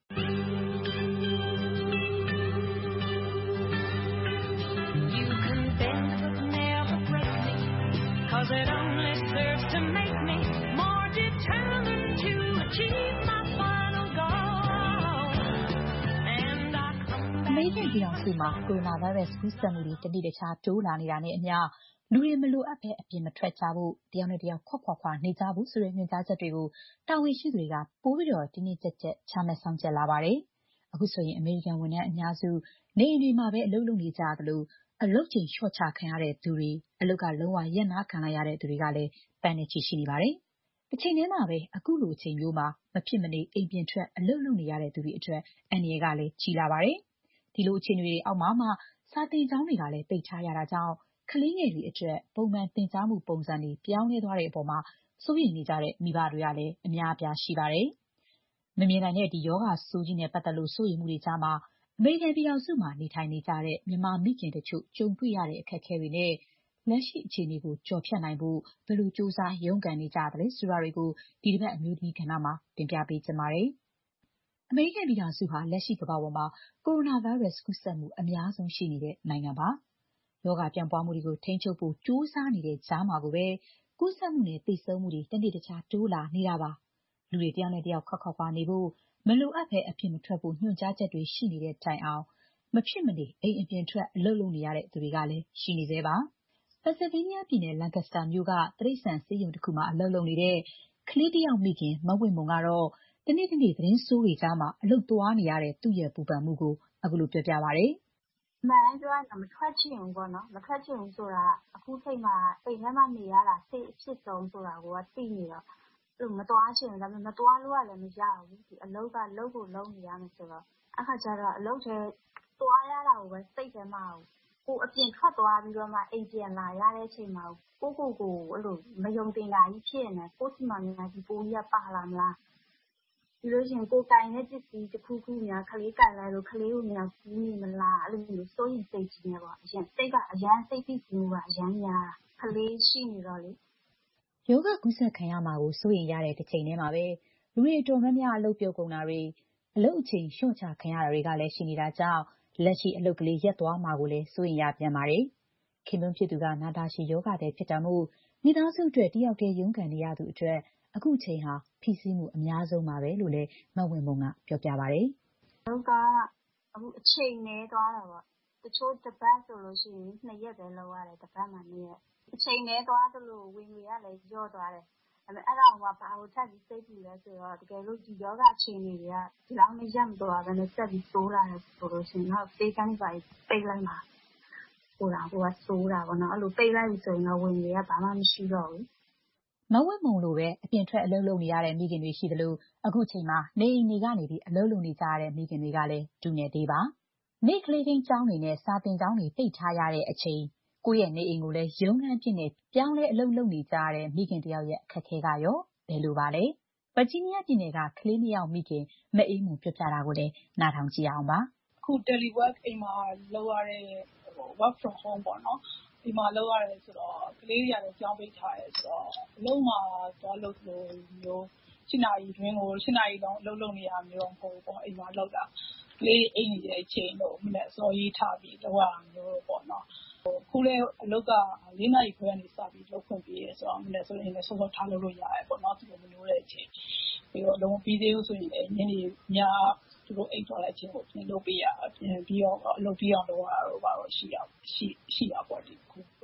Speaker 15: အမေရိကန်ပြည်ထောင်စုမှာကိုရိုနာဗိုင်းရပ်စ်ကူးစက်မှုတွေတနေ့တခြားတိုးလာနေတာနဲ့အမျှလူတွေမလိုအပ်ဘဲအပြင်မထွက်ကြဖို့တယောက်နဲ့တယောက်ခွာနေကြဖို့ဆိုတဲ့ညွှန်ကြားချက်တွေကိုတာဝန်ရှိသူတွေကပိုပြီးတော့တင်းတင်းကျပ်ကျပ်ချမှတ်ဆောင်ကျက်လာပါတယ်။အခုဆိုရင်အမေရိကန်ဝန်ထမ်းအများစုနေအိမ်တွေမှာပဲအလုပ်လုပ်နေကြသလိုအလုပ်ချိန်လျှော့ချခံရတဲ့သူတွေအလုပ်ကလုံးဝရပ်နားခံလိုက်ရတဲ့သူတွေကလည်းပန်းနဲ့ချီရှိနေပါတယ်။တစ်ချိန်တည်းမှာပဲအခုလိုအချိန်မျိုးမှာမဖြစ်မနေအိမ်ပြင်ထွက်အလုပ်လုပ်နေရတဲ့သူတွေအတွက်အန္တရာယ်ကလည်းကြီးလာပါတယ်။ဒီလိုအခြေအနေတွေအောက်မှာမှစာသင်ကျောင်းတွေကလည်းပိတ်ထားရတာကြောင့်ကလေးငယ်တွေအတွက်ပုံမှန်သင်ကြားမှုပုံစံတွေပြောင်းလဲသွားတဲ့အပေါ်မှာစိုးရိမ်နေကြတဲ့မိဘတွေကလည်းအများအပြားရှိပါတယ်။မမြင်နိုင်တဲ့ဒီရောဂါဆိုးကြီးနဲ့ပတ်သက်လို့စိုးရိမ်မှုတွေကြားမှာအမေရိကန်ပြည်ထောင်စုမှာနေထိုင်နေကြတဲ့မြန်မာမိခင်တချို့ကြုံတွေ့ရတဲ့အခက်အခဲတွေနဲ့လက်ရှိအခြေအနေကိုကျော်ဖြတ်နိုင်ဖို့ဘယ်လိုစူးစမ်းရုန်းကန်နေကြသလဲဆိုတာတွေကိုဒီတစ်ပတ်အမျိုးသမီးကဏ္ဍမှာတင်ပြပေးချင်ပါတယ်။အမေရိကန်ပြည်ထောင်စုဟာလက်ရှိကမ္ဘာပေါ်မှာကိုရိုနာဗိုင်းရပ်စ်ကူးစက်မှုအများဆုံးရှိနေတဲ့နိုင်ငံပါ။ရောဂါပြန့်ပွားမှုတွေကိုထိန်းချုပ်ဖို့ကြိုးစားနေတဲ့ကြားမှာကိုပဲကူးစက်မှုနဲ့သေဆုံးမှုတွေတနေ့တခြားတိုးလာနေတာပါ။လူတွေတယောက်နဲ့တယောက်ခွာနေဖို့မလိုအပ်ဘဲအပြင်မထွက်ဖို့ညွှန်ကြားချက်တွေရှိနေတဲ့တိုင်အောင်မဖြစ်မနေအိမ်အပြင်ထွက်အလုပ်လုပ်နေရတဲ့သူတွေကလည်းရှိနေသေးပါ။ Pennsylvania ပြည်နယ် Lancaster မြို့ကတိရစ္ဆာန်ဆေးရုံတစ်ခုမှာအလုပ်လုပ်နေတဲ့ကလေးတစ်ယောက်မိခင်မဝင့်မုံကတော့တနေ့သတင်းဆိုးတွေကြားမှာအလုပ်သွားနေရတဲ့သူ့ရဲ့ပူပန်မှုကိုအခုလိုပြောပြပါတယ်
Speaker 16: ။“အမှန်တိုင်းပြောရရင်တော့မထွက်ချင်ဘူးပေါ့နော်။မထွက်ချင်ဘူးဆိုတာကအခုချိန်မှာအိမ်ထဲမှာနေရတာ Safe အဖြစ်ဆုံးဆိုတာကိုသိနေတော့မသွားချင်ဘူး။ဒါပေမဲ့မသွားလို့ကလည်းမရဘူး။ဒီအလုပ်ကလုပ်ကိုလုပ်နေရမယ်ဆိုတော့အဲ့ခါကျတော့အလုပ်ထဲသွားရတာကိုပဲစိတ်ထဲမှာကိုယ်အပြင်ထွက်သွားပြီးတော့မှအိမ်ပြန်လာရတဲ့အချိန်မှာကိုယ့်ကိုယ်အဲ့လိုမယုံသင်္ကာကြီးဖြစ်နေတယ်။ကိုယ့်ဆီမှာများဒီပိုးကြီးကပါလာမလား။ပြီးလို့ရှိရင်ကိုယ်ကိုင်တဲ့ပစ္စည်းတစ်ခုခုများကလေးကိုင်လိုက်လို့ကလေးကိုများကူးနေမလားအဲ့လိုမျိုးစိုးရိမ်စိတ်ကြီးနေပေါ့။စိတ်ကအရမ်းစိတ်ဖိစီးမှုကအရမ်းများတာ။ကလေးရှိနေတော့လေ။
Speaker 15: ”ရောဂါကူးစက်ခံရမှာကိုစိုးရိမ်ရတဲ့တစ်ချိန်တည်းမှာပဲလူတွေအတော်များများအလုပ်ပြုတ်ကုန်တာတွေအလုပ်အချိန်လျှော့ချခံရတာတွေကလည်းရှိနေတာကြောင့်လက်ရှိအလုပ်ကလေးရပ်သွားမှာကိုလည်းစိုးရိမ်ရပြန်ပါတယ်။ခင်ပွန်းဖြစ်သူကနာတာရှည်ရောဂါသည်ဖြစ်တာမို့မိသားစုအတွက်တယောက်တည်းရုန်းကန်နေရသူအတွက်အခုချိန်ဟာဖိစီးမှုအများဆုံးပါပဲလို့လည်းမဝင့်မုံကပြောပြပါတယ်
Speaker 16: ။“အလုပ်ကအခုအချိန်နည်းသွားတာပေါ့။တချို့တစ်ပတ်ဆိုလို့ရှိရင်2ရက်ပဲလုပ်ရတယ်တစ်ပတ်မှာ2ရက်။အချိန်နည်းသွားသလိုဝင်ငွေကလည်းလျော့သွားတယ်။ဒါပေမဲ့အဲ့ဒါကိုမှဘာကိုထပ်ပြီးစိတ်ပူလဲဆိုတော့တကယ်လို့ဒီရောဂါအခြေအနေတွေကဒီလောက်နဲ့ရပ်မသွားဘဲနဲ့ဆက်ပြီးဆိုးလာတယ်ဆိုလို့ရှိရင်တော့ဆေးခန်းတွေဘာတွေပိတ်လိုက်မှာကိုယ်ကဆိုးတာပေါ့နော်။အဲ့လိုပိတ်လိုက်ပြီဆိုရင်တော့ဝင်ငွေကဘာမှမရှိတော့ဘူး။
Speaker 15: ”မဝင့်မုံလိုပဲအပြင်ထွက်အလုပ်လုပ်နေရတဲ့မိခင်တွေရှိသလိုအခုချိန်မှာနေအိမ်တွေကနေပြီးအလုပ်လုပ်နေကြရတဲ့မိခင်တွေကလည်းတူနေသေးပါ။နေ့ကလေးထိန်းကျောင်းတွေနဲ့စာသင်ကျောင်းတွေပိတ်ထားရတဲ့အချိန်ကိုယ့်ရဲ့နေအိမ်ကိုလည်းရုံးခန်းဖြစ်နေပြောင်းလဲအလုပ်လုပ်နေကြရတဲ့မိခင်တစ်ယောက်ရဲ့အခက်အခဲကရောဘယ်လိုပါလဲ။ဗာဂျီးနီးယားပြည်နယ်ကကလေး2ယောက်မိခင်မအေးမွန်ပြောပြတာကိုလည်းနားထောင်ကြည့်အောင်ပါ
Speaker 17: ။“အခု Telework အိမ်မှာလုပ်ရတဲ့ Work from home ပေါ့နော်။ဒီမှာလုပ်ရတယ်ဆိုတော့ကလေးတွေကလည်းကျောင်းပိတ်ထားတယ်ဆိုတော့အလုပ်မှာသွားလုပ်သလိုမျိုး8နာရီတွင်းကို8နာရီလုံးအလုပ်လုပ်နေရမျိုးမဟုတ်ဘူးပေါ့အိမ်မှာလုပ်တာ။ကလေးအိပ်နေတဲ့အချိန်တို့မနက်အစောကြီးထပြီးလုပ်ရတာမျိုးပေါ့နော်။အခုလည်းအလုပ်က4နာရီခွဲကနေစပြီးလုပ်ခွင့်ပေးတယ်ဆိုတော့မနက်ဆိုရင်လည်းစောစောထလုပ်လို့ရတယ်ပေါ့နော်။သူတို့မနိုးတဲ့အချိန်ပြီးတော့အလုပ်မပြီးသေးဘူးဆိုရင်လည်းညနေညသူတို့အိပ်သွားတဲ့အချိန်ကိုပြန်လုပ်ပေးရပြီးတော့အလုပ်ပြီးအောင်လုပ်ရတာတော့ရှိတာပေါ့ဒီခု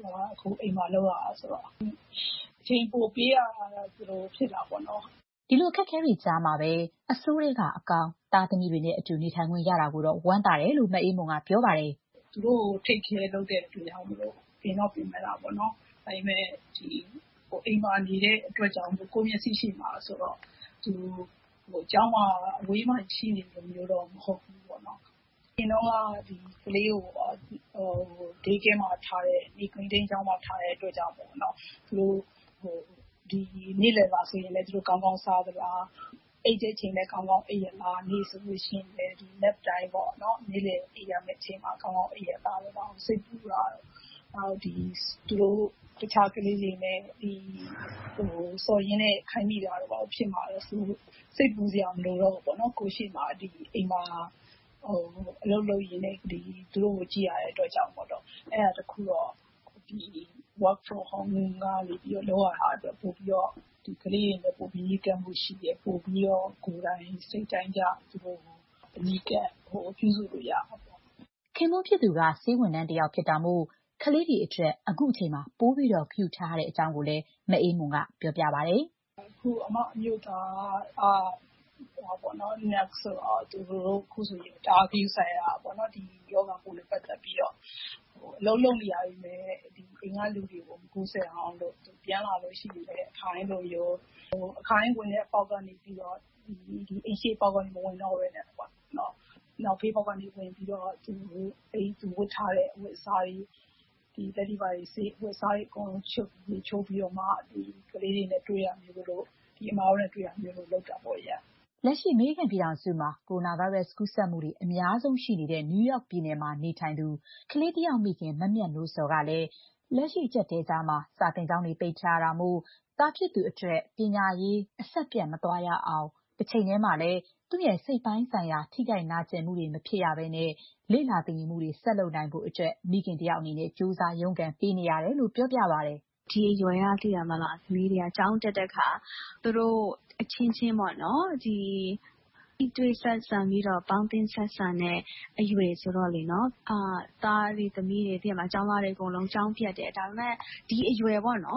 Speaker 17: အခုအိမ်မှာလုပ်ရတာဆိုတော့အချိန်ပိုပေးရတာဖြစ်တာပေါ့နော်
Speaker 15: ဒီလိုအခက်အခဲတွေကြားမှာပဲအစိုးရကအကောင်သားသမီးတွေနဲ့အတူနေထိုင်ခွင့်ရတာကိုတော့ဝမ်းသာတယ်လို့မအေးမွန်ကပြောပါတယ်
Speaker 17: သူတို့ထိတ်ခဲလုပ်တဲ့အတွက်ကြောင့်မလို့ပြင်တော့ပြင်မဲ့တာပေါ့နော်ဒါပေမဲ့အိမ်မှာနေတဲ့အတွက်ကြောင့်ကိုမျက်စိရှိမှာဆိုတော့သူအเจ้าမှာအဝေးမှာရှိနေလို့မျိုးတော့မဟုတ်ဘူးပေါ့နော်ဒီတော့ဒီကလေးကိုဒေးကဲမှာထားတဲ့ဒီကလေးတင်းကျောင်းမှာထားတဲ့အတွက်ကြောင့်ပေါ့နော်သူတို့ဒီနေ့လည်ပါဆိုရင်လည်းသူတို့ကောင်းကောင်းစားသလားအိတ်တဲ့ချိန်လည်းကောင်းကောင်းအိပ်ရလားနေ့ဆိုလို့ရှိရင်လည်းဒီ nap time ပေါ့နော်နေ့လည်အိပ်ရမယ့်ချိန်မှာကောင်းကောင်းအိပ်ရလားတော့စိတ်ပူတာတော့ဒီသူတို့တခြားကလေးတွေနဲ့ဒီစော်ရင်းနဲ့ခိုင်းမိတာတော့ဖြစ်မှာလဲစိတ်ပူစရာမလိုတော့ဘူးပေါ့နော်ကိုရှိမှာဒီအိမ်မှာအလုပ်လုပ်ရင်းနဲ့ဒီသူတို့ကိုကြည့်ရတဲ့အတွက်ကြောင့်ပေါ့တော့အဲ့ဒါတခုတော့ဒီ work from home ကနေပြီးတော့လုပ်ရတာအတွက်ပို့ပြီးတော့ဒီကလေးတွေနဲ့ပို့ပြီးကံမှုရှိတယ်ပို့ပြီးတော့ကိုယ်တိုင်စိတ်တိုင်းကြသူတို့အနိကပြုစုလို့ရပါပေါ့
Speaker 15: ခင်မိုးဖြစ်သူကစေးဝန်ထမ်းတစ်ယောက်ဖြစ်တာမို့ကလေးတွေအတွက်အခုအချိန်မှာပိုးပြီးတော့ပြုထားတဲ့အကြောင်းကိုလည်းမအေးမွန်ကပြောပြပါဗျ
Speaker 17: ။အခုအမအမျိုးသားပေါ့နော် next ဆိုတော့သူတို့ခုဆိုရင်တားပြီးဆိုင်ရပေါ့နော်ဒီယောဂပိုးနဲ့ပတ်သက်ပြီးတော့အလုံးလုံးနေရပြီမဲ့ဒီအင်္ဂါလူတွေကိုမကူးစက်အောင်လို့ပြန်လာလို့ရှိရင်လည်းအခါတိုင်းလိုမျိုးအခါတိုင်းဝင်တဲ့အပေါက်ကနေပြီးတော့ဒီအရှိပေါက်ကနေမဝင်တော့ဘဲနဲ့ပေါ့နော်နောက်ဖေးပေါက်ကနေဝင်ပြီးတော့သူဝတ်ထားတဲ့အဝတ်အစားတွေဒီလက်ဒီပါတွေစေးဝတ်စားတွေအကုန်လုံးချုပ်ပြီးတော့မှဒီကလေးတွေနဲ့တွေ့ရမျိုးလို့ဒီအမားတို့နဲ့တွေ့ရမျိုးလို့လောက်တာပေါ့ရ
Speaker 15: လက်ရှိအမေရိကန်ပြည်ထောင်စုမှာကိုရိုနာဗိုင်းရပ်စ်ကူးစက်မှုတွေအများဆုံးရှိနေတဲ့နယူးယောက်ပြည်နယ်မှာနေထိုင်သူကလေးတစ်ယောက်မိခင်မမြတ်နိုးစော်ကလည်းလက်ရှိကျပ်တဲကြားမှာစာသင်ကျောင်းတွေပိတ်ထားတာမို့သားဖြစ်သူအတွက်ပညာရေးအဆက်ပြတ်မသွားရအောင်တစ်ချိန်တည်းမှာလည်းသူ့ရဲ့စိတ်ပိုင်းဆိုင်ရာထိခိုက်နာကျင်မှုတွေမဖြစ်ရဘဲနဲ့လေ့လာသင်ယူမှုတွေဆက်လုပ်နိုင်ဖို့အတွက်မိခင်တစ်ယောက်အနေနဲ့ကြိုးစားရုန်းကန်ပေးနေရတယ်လို့ပြောပြပါတယ်
Speaker 7: ဒီအရွယ်ကသိရမလားကလေးတွေကကျောင်းတက်တဲ့ခါသူတို့အချင်းချင်းပေါ့နော်ဒီတွေ့ဆက်ဆံပြီးတော့ပေါင်းသင်းဆက်ဆံတဲ့အရွယ်ဆိုတော့လေနော်သားတွေသမီးတွေသိရမှာကျောင်းသားတွေအကုန်လုံးကျောင်းပြတ်တယ်ဒါပေမဲ့ဒီအရွယ်ပေါ့နော်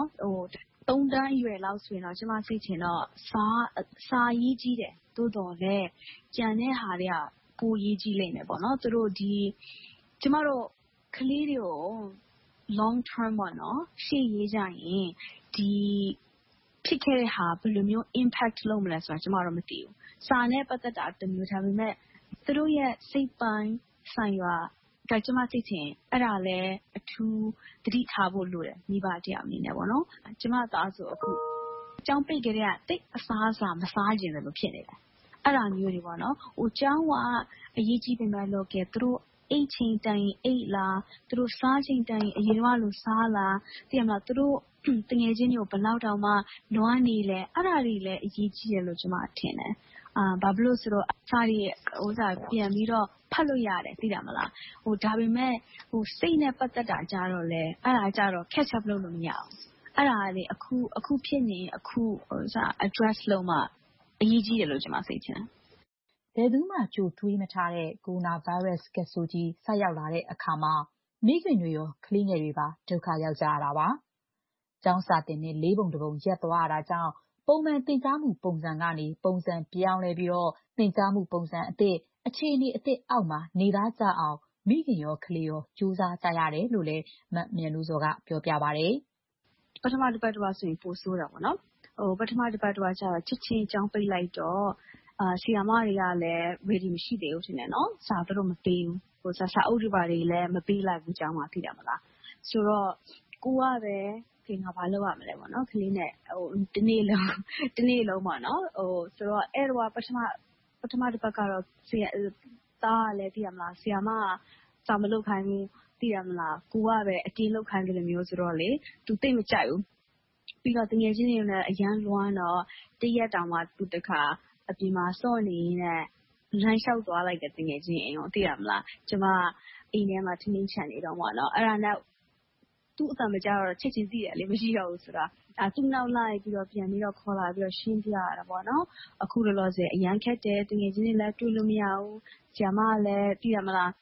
Speaker 7: 3 တန်းအရွယ်လောက်ဆိုရင်တော့ကျမသိချင်တော့စာရေးကြီးတယ်သို့တော်လည်းကြံတဲ့ဟာတွေကပိုရေးကြီးလိမ့်မယ်ပေါ့နော်သူတို့ဒီကျမတို့ကလေးတွေကို long term ပေါ့နော်ရှေ့ရေးကြရင်ဒီဖြစ်ခဲ့တဲ့ဟာဘယ်လိုမျိုး impact လုပ်မလဲဆိုတာကျမတို့မသိဘူးစာနဲ့ပတ်သက်တာတမျိုးဒါပေမဲ့သူတို့ရဲ့စိတ်ပိုင်းဆိုင်ရာကကျမသိချင်အဲ့ဒါလည်းအထူးသတိထားဖို့လိုတယ်မိဘတယောက်အနေနဲ့ပေါ့နော်ကျမသားဆိုအခုအကြောင်းပိတ်ကြတဲ့တိတ်အစားအစာမစားကျင်တယ်လို့ဖြစ်နေတယ်အဲ့ဒါမျိုးတွေပေါ့နော်ကျောင်းကအရေးကြီးပေမဲ့လို့ကဲသူတို့အိတ်ချိန်တိုင်အိတ်လားသူတို့စားချိန်တိုင်အရင်ကလိုစားလားသိရမလားသူတို့တငယ်ချင်းတွေကိုဘယ်လောက်တောင်မှလွမ်းနေလဲအဲ့ဒါတွေလည်းအရေးကြီးတယ်လို့ကျမထင်တယ်ဘာဖြစ်လို့ဆိုတော့စာတွေပြန်ပြီးတော့ဖတ်လို့ရတယ်သိတယ်မလားဒါပေမဲ့စိတ်နဲ့ပတ်သက်တာကြတော့လေအဲ့ဒါကြတော့ catch up လုပ်လို့မရဘူးအဲ့ဒါလေအခုဖြစ်နေအခု address လုပ်မှအရေးကြီးတယ်လို့ကျမစိတ်ချင်
Speaker 15: တယ်ဘယ်သူမှကြိုတွေးမထားတဲ့ကိုရိုနာဗိုင်းရပ်စ်ကပ်ဆိုးကြီးဆက်ရောက်လာတဲ့အခါမှာမိခင်တွေရောကလေးငယ်တွေပါဒုက္ခရောက်ကြရတာပါကျောင်းစာတင်နဲ့4 ပုံ 1 ပုံရပ်သွားရတာကြောင့်ပုံမှန်သင်ကြားမှုပုံစံကနေပုံစံပြောင်းလဲပြီးတော့သင်ကြားမှုပုံစံအသစ်အခြေအနေအသစ်အောက်မှာနေသားကြအောင်မိခင်ရောကလေးရောကြိုးစားကြရတယ်လို့လည်းမမြတ်နိုးစော်ကပြောပြပါတယ်
Speaker 7: ပထမတစ်ပတ်တော့ဆိုရင်ပိုဆိုးတာပေါ့နော်ပထမတစ်ပတ်တော့ကျတော့ချစ်ချင်းကျောင်းပိတ်လိုက်တော့ဆီယာမတွေကလည်း ready မရှိသေးဘူးထင်တယ်နော်စာတော့မပေးဘူးစာအုပ်တွေပါတွေလည်းမပေးလိုက်ဘူးကျောင်းမှာသိတယ်မလားဆိုတော့ကိုကပဲငါဘာလုပ်ရမလဲပေါ့နော်ကလေးနဲ့တနေ့လုံးပေါ့နော်ဆိုတော့အဲ့တော့ပထမတစ်ပတ်ကတော့သားကလည်းသိရမလားဆီယာမကစာမလုပ်ခိုင်းဘူးသိရမလားကိုကပဲအတင်းလုပ်ခိုင်းတယ်လို့မျိုးဆိုတော့လေသူသိမကြိုက်ဘူးပြီးတော့တကယ်ချင်းတွေလည်းအရန်လွမ်းတော့တရက်တောင်မှသူတခါအပြင်မှာစော့နေနဲ့လမ်းလျှောက်သွားလိုက်တဲ့တကယ်ချင်းအိမ်ကိုသိရမလားကျမအိမ်ထဲမှာထင်းထင်းချန်နေတော့ပေါ့နော်အဲ့ဒါနဲ့သူ့အတန်မကြတော့ချက်ချင်းသိတယ်လေမရှိတော့ဘူးဆိုတာသူ့နောက်လိုက်ပြီးတော့ပြန်ပြီးတော့ခေါ်လာပြီးတော့ရှင်းပြရတာပေါ့နော်အခုလောလောဆယ်အရန်ခက်တယ်တကယ်ချင်းတွေလည်းတွေ့လို့မရဘူးဆရာမကလည်းသိရမလား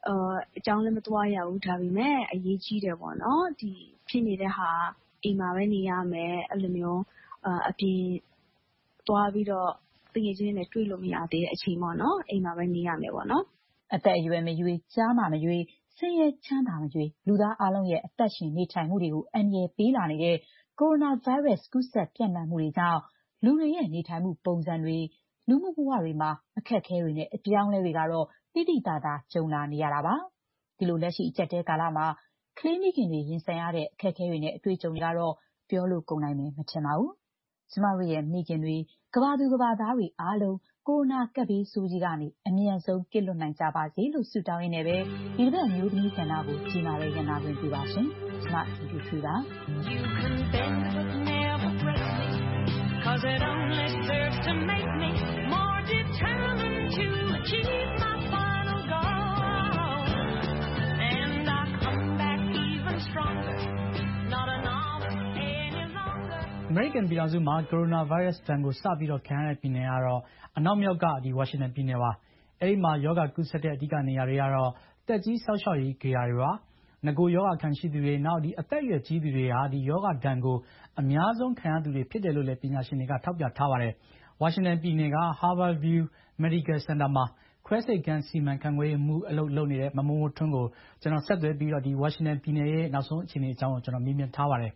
Speaker 16: အကြောင်းလည်းမသွားရဘူးဒါပေမဲ့အရေးကြီးတယ်ပေါ့နော်ဒီဖြစ်နေတဲ့ဟာအိမ်မှာပဲနေရမယ်အဲ့လိုမျိုးအပြင်သွားပြီးတော့တကယ်ချင်းနဲ့တွေ့လို့မရသေးတဲ့အချိန်ပေါ့နော်အိမ်မှာပဲနေရမယ်ပေါ့နော်
Speaker 15: အသက်အရွယ်မရွေးကြားမှာမရွေးဆင်းရဲချမ်းသာမရွေးလူသားအလုံးရဲ့အသက်ရှင်နေထိုင်မှုတွေကိုအန္တရာယ်ပေးလာနေတဲ့ကိုရိုနာဗိုင်းရပ်စ်ကူးစက်ပြန့်နှံ့မှုတွေကြောင့်လူတွေရဲ့နေထိုင်မှုပုံစံတွေလူမှုဘဝတွေမှာအခက်အခဲတွေနဲ့အပြောင်းအလဲတွေကတော့တိတိတသာကြုံလာနေရတာပါဒီလိုလက်ရှိအကျပ်တဲကာလမှာကလေးမိခင်တွေရင်ဆိုင်ရတဲ့အခက်အခဲတွေနဲ့အတွေ့အကြုံတွေကတော့ပြောလို့ကုန်နိုင်မယ်မထင်ပါဘူးကျမတို့ရဲ့မိခင်တွေကမ္ဘာသူကမ္ဘာသားတွေအားလုံးကိုရိုနာကပ်ဘေးဆိုးကြီးကနေအမြန်ဆုံးကစ်လွတ်နိုင်ကြပါစေလို့ဆုတောင်းရင်းနဲ့ပဲဒီတစ်ပတ်မျိုးသမီးကဏ္ဍကိုကြီးမားတဲ့ရန်နာခွင့်ပြုပါရှင်ကျမဒီထူတာ You can bend but never break me cause it only serves to make me more determined to achieve my final goal and I come back even stronger not a novice any longer
Speaker 18: American ပြည်ထောင်စုမှာ coronavirus တန်ကိုစပြီးတော့ခံရတဲ့ပြည်နယ်ကတော့အနောက်မြောက်ကဒီ Washington ပြည်နယ်ပါအဲ့ဒီမှာယောဂကူးစက်တဲ့အဓိကနေရာတွေကတော့တက်ကြီးဆောက်ရှောက်ရေးဂေဟာတွေပါငကိုယောဂခံရှိသူတွေနောက်ဒီအသက်အရွယ်ကြီးသူတွေဟာဒီယောဂဒဏ်ကိုအများဆုံးခံရသူတွေဖြစ်တယ်လို့လည်းပညာရှင်တွေကထောက်ပြထားပါတယ် Washington ပြည်နယ်က Harborview Medical Center မှာခွဲစိတ်ခန်းစီမံခန့်ခွဲမှုအလုပ်လုပ်နေတဲ့မမိုးမိုးထွန်းကိုကျွန်တော်ဆက်သွယ်ပြီးတော့ဒီ Washington ပြည်နယ်ရဲ့နောက်ဆုံးအခြေအနေအကြောင်းကိုကျွန်တော်မေးမြန်းထားပါတယ်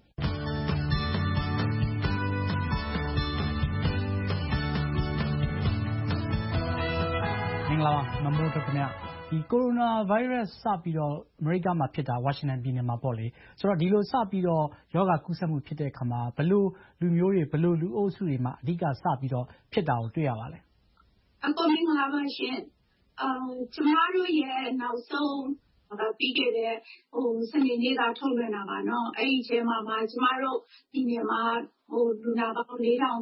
Speaker 18: မင်္ဂလာပါမမိုးထွန်းခင်ဗျဒီကိုရိုနာဗိုင်းရပ်စ်စပြီးတော့အမေရိကမှာဖြစ်တာဝါရှင်တန်ပြည်နယ်မှာပေါ့လေဆိုတော့ဒီလိုစပြီးတော့ယောဂကူးစက်မှုဖြစ်တဲ့အခါမှာဘယ်လိုလူမျိုးတွေဘယ်လိုလူအုပ်စုတွေမှာအဓိကစပြီးတော့ဖြစ်တာကိုတွေ့ရပါလဲ
Speaker 17: အကိုမင်္ဂလာပါရှင်ကျမတို့ရဲ့နောက်ဆုံးပြီးခဲ့တဲ့စနေနေ့ကထုတ်လွှင့်တာပါနော်အဲ့ဒီအချိန်မှာကျမတို့ပြည်နယ်မှာလူနာပေါင်း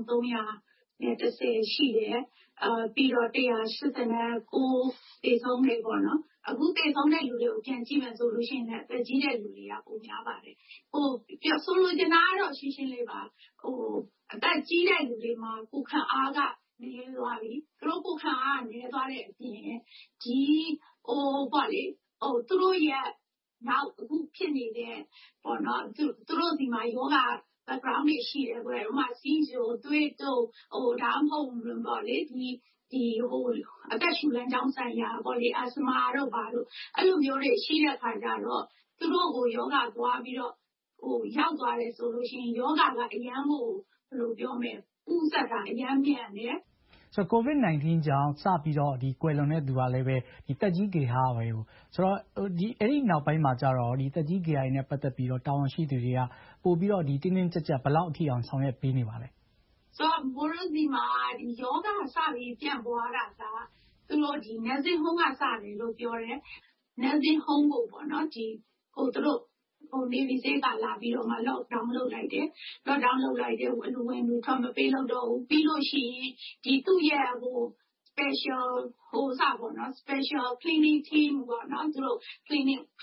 Speaker 17: 4310ရှိတယ်ပြီးတော့189သေဆုံးနေပေါ့နော်အခုသေဆုံးတဲ့လူတွေကိုပြန်ကြည့်မယ်ဆိုလို့ရှိရင်လည်းအသက်ကြီးတဲ့လူတွေကပိုများပါတယ်ပြောဆိုလိုချင်တာကတော့ရှင်းရှင်းလေးပါအသက်ကြီးတဲ့လူတွေမှာကိုယ်ခံအားကနည်းသွားပြီသူတို့ကိုယ်ခံအားနည်းသွားတဲ့အပြင်ဒီပေါ့လေသူတို့ရဲ့နောက်အခုဖြစ်နေတဲ့ပေါ့နော်သူတို့ဒီမှာယောဂbackground တွေရှိတယ်ကွယ်ဥပမာစီးချိုသွေးတို့ဒါမှမဟုတ်ပေါ့လေဒီအသက်ရှူလမ်းကြောင်းဆိုင်ရာပေါ့လေအစမာတို့ဘာလို့အဲ့လိုမျိုးတွေရှိတဲ့ခါကျတော့သူတို့ကိုယောဂသွားပြီးတော့ရောက်သွားတယ်ဆိုလို့ရှိရင်ယောဂကအရန်ကိုဘယ်လိုပြောမလဲဥစ္စာကအရန်မြန်တယ်
Speaker 18: ဆိုတော့ COVID-19 ကြောင့်စပြီးတော့ဒီကွယ်လွန်တဲ့သူကလည်းပဲဒီတက်ကြီးဂေဟာပဲဆိုတော့ဒီအဲ့ဒီနောက်ပိုင်းမှာကျတော့ဒီတက်ကြီးဂေဟာနဲ့ပတ်သက်ပြီးတော့တာဝန်ရှိသူတွေကပို့ပြီးတော့ဒီတင်းတင်းကြပ်ကြပ်ဘယ်လောက်အထိအောင်ဆောင်ရွက်ပေးနေပါလဲ
Speaker 17: ဆိုတော့မိုးရစီမှာဒီယောဂစပြီးပြန်ပွားတာကသူတို့ဒီ nursing home ကစတယ်လို့ပြောတယ် nursing home ကိုပေါ့နော်ဒီသူတို့နေဗီစေးကလာပြီးတော့မှ lockdown လုပ်လိုက်တယ် lockdown လုပ်လိုက်တယ်အလူဝင်လူထွက်မပေးလို့တော့ဘူးပြီးလို့ရှိရင်ဒီသူ့ရဲ့special စပေါ့နော် special cleaning team ပေါ့နော်သူတို့ clean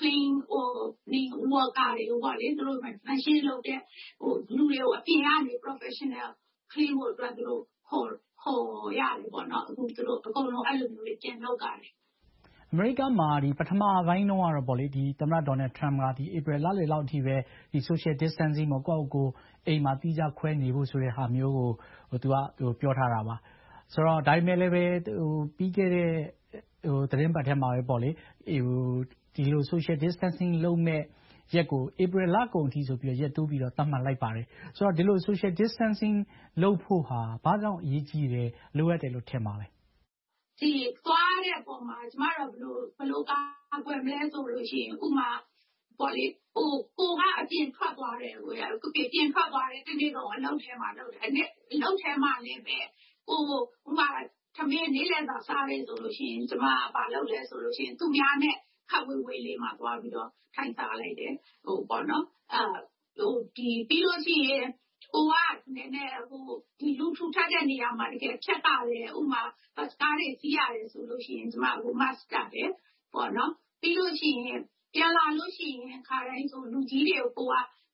Speaker 17: worker တွေပေါ့လေသူတို့ machine လုပ်တဲ့လူတွေကိုအပြင်ကနေ professional clean ဖို့အတွက်သူတို့ခေါ်ရတယ်ပေါ့နော်အခုသူတို့အကုန်လုံးအဲ့လိုမျိုးတွေပြန်လုပ်ကြတယ်
Speaker 18: အမေရိကန်မှာဒီပထမပိုင်းတော့ကတော့ပေါ့လေဒီသမ္မတဒေါ်နယ်ထရမ့်ကဒီဧပြီလလယ်လောက်အထိပဲဒီ social distancing ကိုကိုယ့်ကိုအိမ်မှာတီးခြားခွဲနေဖို့ဆိုတဲ့ဟာမျိုးကိုသူကပြောထားတာပါဆိုတော့ဒါပေမဲ့လည်းပဲပြီးခဲ့တဲ့သတင်းပတ်ထဲမှာပဲပေါ့လေဒီလို social distancing လုပ်မဲ့ရက်ကိုဧပြီလကုန်အထိဆိုပြီးရက်တိုးပြီးတော့သတ်မှတ်လိုက်ပါတယ်ဆိုတော့ဒီလို social distancing လုပ်ဖို့ဟာဘာကြောင့်အရေးကြီးတယ်လိုအပ်တယ်လို့ထင်ပါလဲ
Speaker 17: ဒီသွားတဲ့ပုံမှာကျမတို့ဘယ်လိုကာကွယ်မလဲဆိုလို့ရှိရင်ဥမာပေါ့လေကိုကအပြင်ထွက်သွားတယ်ကိုပြင်ထွက်သွားတယ်တနေ့တော့အလုပ်ထဲမှာလုပ်တယ်အလုပ်ထဲမှာလည်းပဲဥမာသမင်းနေလဲသာစားရဲဆိုလို့ရှိရင်ကျမကဘာလုပ်လဲဆိုလို့ရှိရင်သူများနဲ့ခပ်ဝေးဝေးလေးမှာသွားပြီးတော့ထိုင်စားလိုက်တယ်ပေါ့နော်ဒီပြီးလို့ရှိရင်ကိုကနည်းနည်းဒီလူထူထပ်တဲ့နေရာမှာတကယ်ဖြတ်ရတယ်ဥမာဘတ်ကားတွေစီးရတယ်ဆိုလို့ရှိရင်ကျမက mask တပ်တယ်ပေါ့နော်ပြီးလို့ရှိရင်ပြန်လာလို့ရှိရင်ခါတိုင်းဆိုလူကြီးတွေကိုကိုက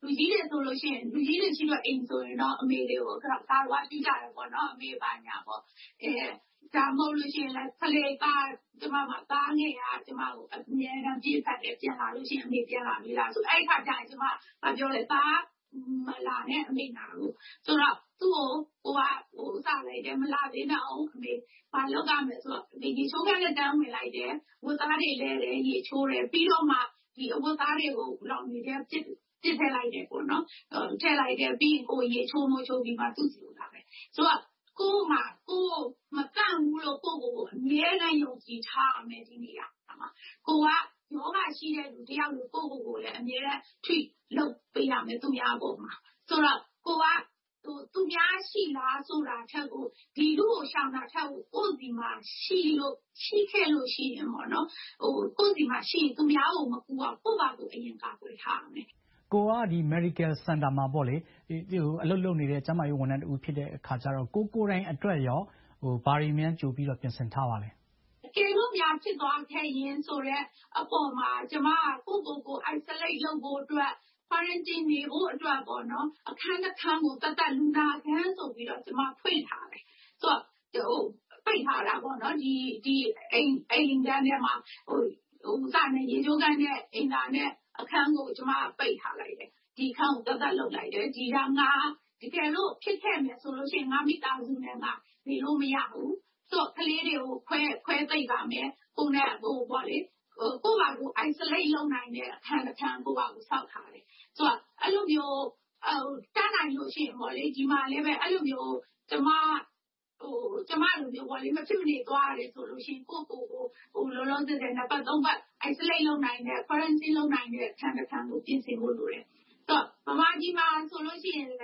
Speaker 17: လူကြီးတွေဆိုလို့ရှိရင်လူကြီးတွေရှိတော့အိမ်ဆိုရင်တော့အမေတွေကိုကားဝါပြကြတယ်ပေါ့နော်အမေပါညာပေါ့ဒါမဟုတ်လို့ရှိရင်လည်းကလေးကကျမမှာသားငယ်ကကျမကိုအမြဲတမ်းပြေးဖက်တယ်ပြန်လာလို့ရှိရင်အမေပြန်လာပြီလားဆိုအဲ့ခါကျရင်ကျမပြောလဲသားမလာနဲ့အမေနာကိုဆိုတော့သူ့ကိုစားလိုက်တယ်မလာသေးတော့အမေဘာလုပ်ရမလဲဆိုတော့ဒီချိုးကလည်းတန်းဝင်လိုက်တယ်ဝတ်သားတွေလဲတယ်ရေချိုးတယ်ပြီးတော့မှဒီအဝတ်သားတွေကိုလောင်နေတဲ့ပြစ်ထည့်လိုက်တယ်ပေါ့နော်ထည့်လိုက်တယ်ပြီးရင်ကိုရေချိုးမိုးချိုးပြီးမှသူ့စီကိုလာပဲဆိုတော့ကိုမကန့်ဘူးလို့ကိုအမြဲတမ်းယုံကြည်ထားရမယ်ဒီနေရာမှာကိုကယောဂရှိတဲ့လူတယောက်ကိုလည်းအမြဲတမ်း treat လုပ်ပေးရမယ်သူများပေါ်မှာဆိုတော့ကိုကသူများရှိလားဆိုတာထက်ကိုဒီလူကိုရှောင်တာထက်ကိုစီမှာရှိခဲ့လို့ရှိရင်ပေါ့နော်ကိုစီမှာရှိရင်သူများကိုမကူအောင်ကိုပါကိုအရင်ကာကွယ်ထားရမယ်
Speaker 18: ကိုကဒီ Medical Center မှာပေါ့လေအလုပ်လုပ်နေတဲ့ကျန်းမာရေးဝန်ထမ်းတူဖြစ်တဲ့အခါကျတော့ကိုယ်တိုင်အတွက်ရောဘာတွေများကြိုပြီးတော့ပြင်ဆင်ထားပါလဲ
Speaker 17: ကဲလို့များဖြစ်သွားခဲ့ရင်ဆိုတော့အပေါ်မှာကျမကို isolate လုပ်ဖို့အတွက် quarantine နေဖို့အတွက်ပေါ့နော်အခန်းတစ်ခန်းကိုတတ်လူနာခန်းဆိုပြီးတော့ကျမဖွင့်ထားတယ်ဆိုတော့ပိတ်ထားတာပေါ့နော်ဒီအိမ်ထဲမှာစာနဲ့ရေချိုးခန်းနဲ့အိမ်သာနဲ့အခန်းကိုကျမပိတ်ထားလိုက်တယ်ဒီခန်းကိုတတ်လုပ်လိုက်တယ်ဒီကငါတကယ်လို့ဖြစ်ခဲ့မယ်ဆိုလို့ရှိရင်ငါမိသားစုနဲ့ငါနေလို့မရဘူးဆိုကလေးတွေကိုခွဲသိပ်ပါမယ်ကိုနဲ့ပေါ့လေကိုပါကို isolate လုပ်နိုင်တဲ့အခန်းတစ်ခန်းကိုပါကိုစောက်ထားတယ်ဆိုတော့အဲ့လိုမျိုးတန်းနိုင်လို့ရှိရင်ပေါ့လေဒီမှာလည်းပဲအဲ့လိုမျိုးကျမလိုမျိုးပေါ့လေမဖြစ်နေသွားရတယ်ဆိုလို့ရှိရင်ကိုလုံးလုံးစတဲ့နှစ်ပတ်သုံးပတ် isolate လုပ်နိုင်တဲ့ quarantine လုပ်နိုင်တဲ့အခန်းတစ်ခန်းကိုပြင်ဆင်ဖို့လိုတယ်ဆိုတော့မမကြီးမှာဆိုလို့ရှိရင်လည်းပဲ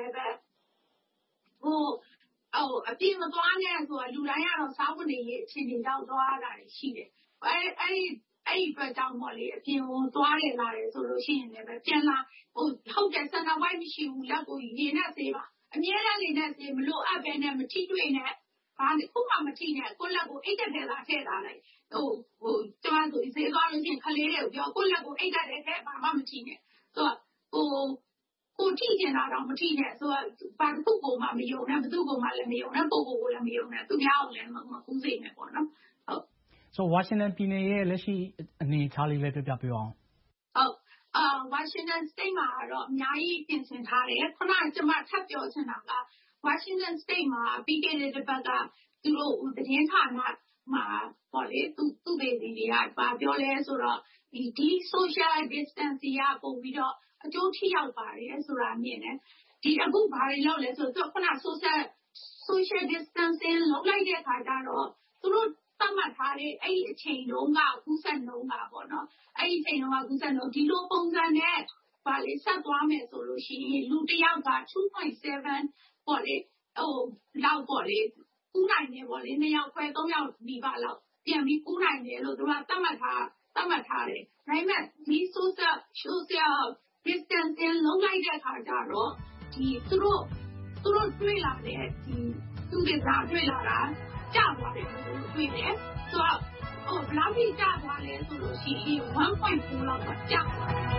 Speaker 17: အပြင်းမသွားနဲ့ဆိုတော့လူတိုင်းကတော့စားဝတ်နေရေးအခြေအနေရောက်သွားတာရှိတယ်အဲ့အတွက်ကြောင့်ပေါ့လေအပြင်ကိုသွားတယ်လာတယ်ဆိုလို့ရှိရင်လည်းပဲပြန်လာဟုတ်တယ်ဆန္ဒဝိုင်းမရှိဘူးလက်ကိုရေနဲ့ဆေးပါအမြဲတမ်းလေနဲ့ဆေးမလို့အပ်ပဲနဲ့မထိတွေ့နဲ့ဘာခုမှမထိနဲ့ကိုလက်ကိုအိတ်တက်ထဲလာထည့်ထားလိုက်ကျမဆိုဈေးသွားလို့ရှိရင်ခလေးတွေကိုပြောကိုလက်ကိုအိတ်တက်ထဲဘာမှမထိနဲ့ဆိုတော့ကိုထိနေတာတော့မထိနဲ့ဆိုတော့ဘာတစ်ခုကိုမှမယုံနဲ့ဘယ်သူ့ကိုမှလည်းမယုံနဲ့ကိုလည်းမယုံနဲ့သူများကိုလည်းမကူးစိတ်နဲ့ပေါ့နော်ဟုတ်
Speaker 18: ဆိုဝါရှင်တန်ပြည်နယ်ရဲ့လက်ရှိအနေအထားလေးလည်းပြောပြပေးအောင်
Speaker 17: ဝါရှင်တန် state မှာတော့အများကြီးပြင်ဆင်ထားတယ်ခုနကကျမထပ်ပြောချင်တာကဝါရှင်တန် state မှာပြီးခဲ့တဲ့တစ်ပတ်ကသူတို့သတင်းဌာနမှာပေါ့လေသူ့တွေကဘာပြောလဲဆိုတော့ဒီ social distance ကပုံပြီးတော့အကျိုးထိရောက်ပါတယ်ဆိုတာမြင်တယ်ဒီအခုဘာတွေလုပ်လဲဆိုတော့ခုန social distancing လုပ်လိုက်တဲ့အခါကျတော့သူတို့သတ်မှတ်ထားတဲ့အဲ့ဒီအချိန်တုန်းကကူးစက်နှုန်းကပေါ့နော်အဲ့ဒီအချိန်တုန်းကကူးစက်နှုန်းဒီလိုပုံစံနဲ့ဗာလေဆက်သွားမယ်ဆိုလို့ရှိရင်လူတစ်ယောက်က 2.7 ပေါ့လေလောက်ပေါ့လေကူးနိုင်တယ်ပေါ့လေ2ယောက်ခွဲ3ယောက်ဒီပါလောက်ပြန်ပြီးကူးနိုင်တယ်လို့သူကသတ်မှတ်ထားတယ်ဒါပေမဲ့ဒီ social distancing လုံးလိုက်တဲ့အခါကျတော့ဒီသူတို့တွေ့လာတဲ့ဒီသူတွေကတွေ့လာတာကျသွားတယ်လို့တွေ့တယ်ဆိုတော့ဘယ်လောက်ထိကျသွားလဲဆိုလို့ရှိရင် 1.4 လောက်ကကျသွားတယ်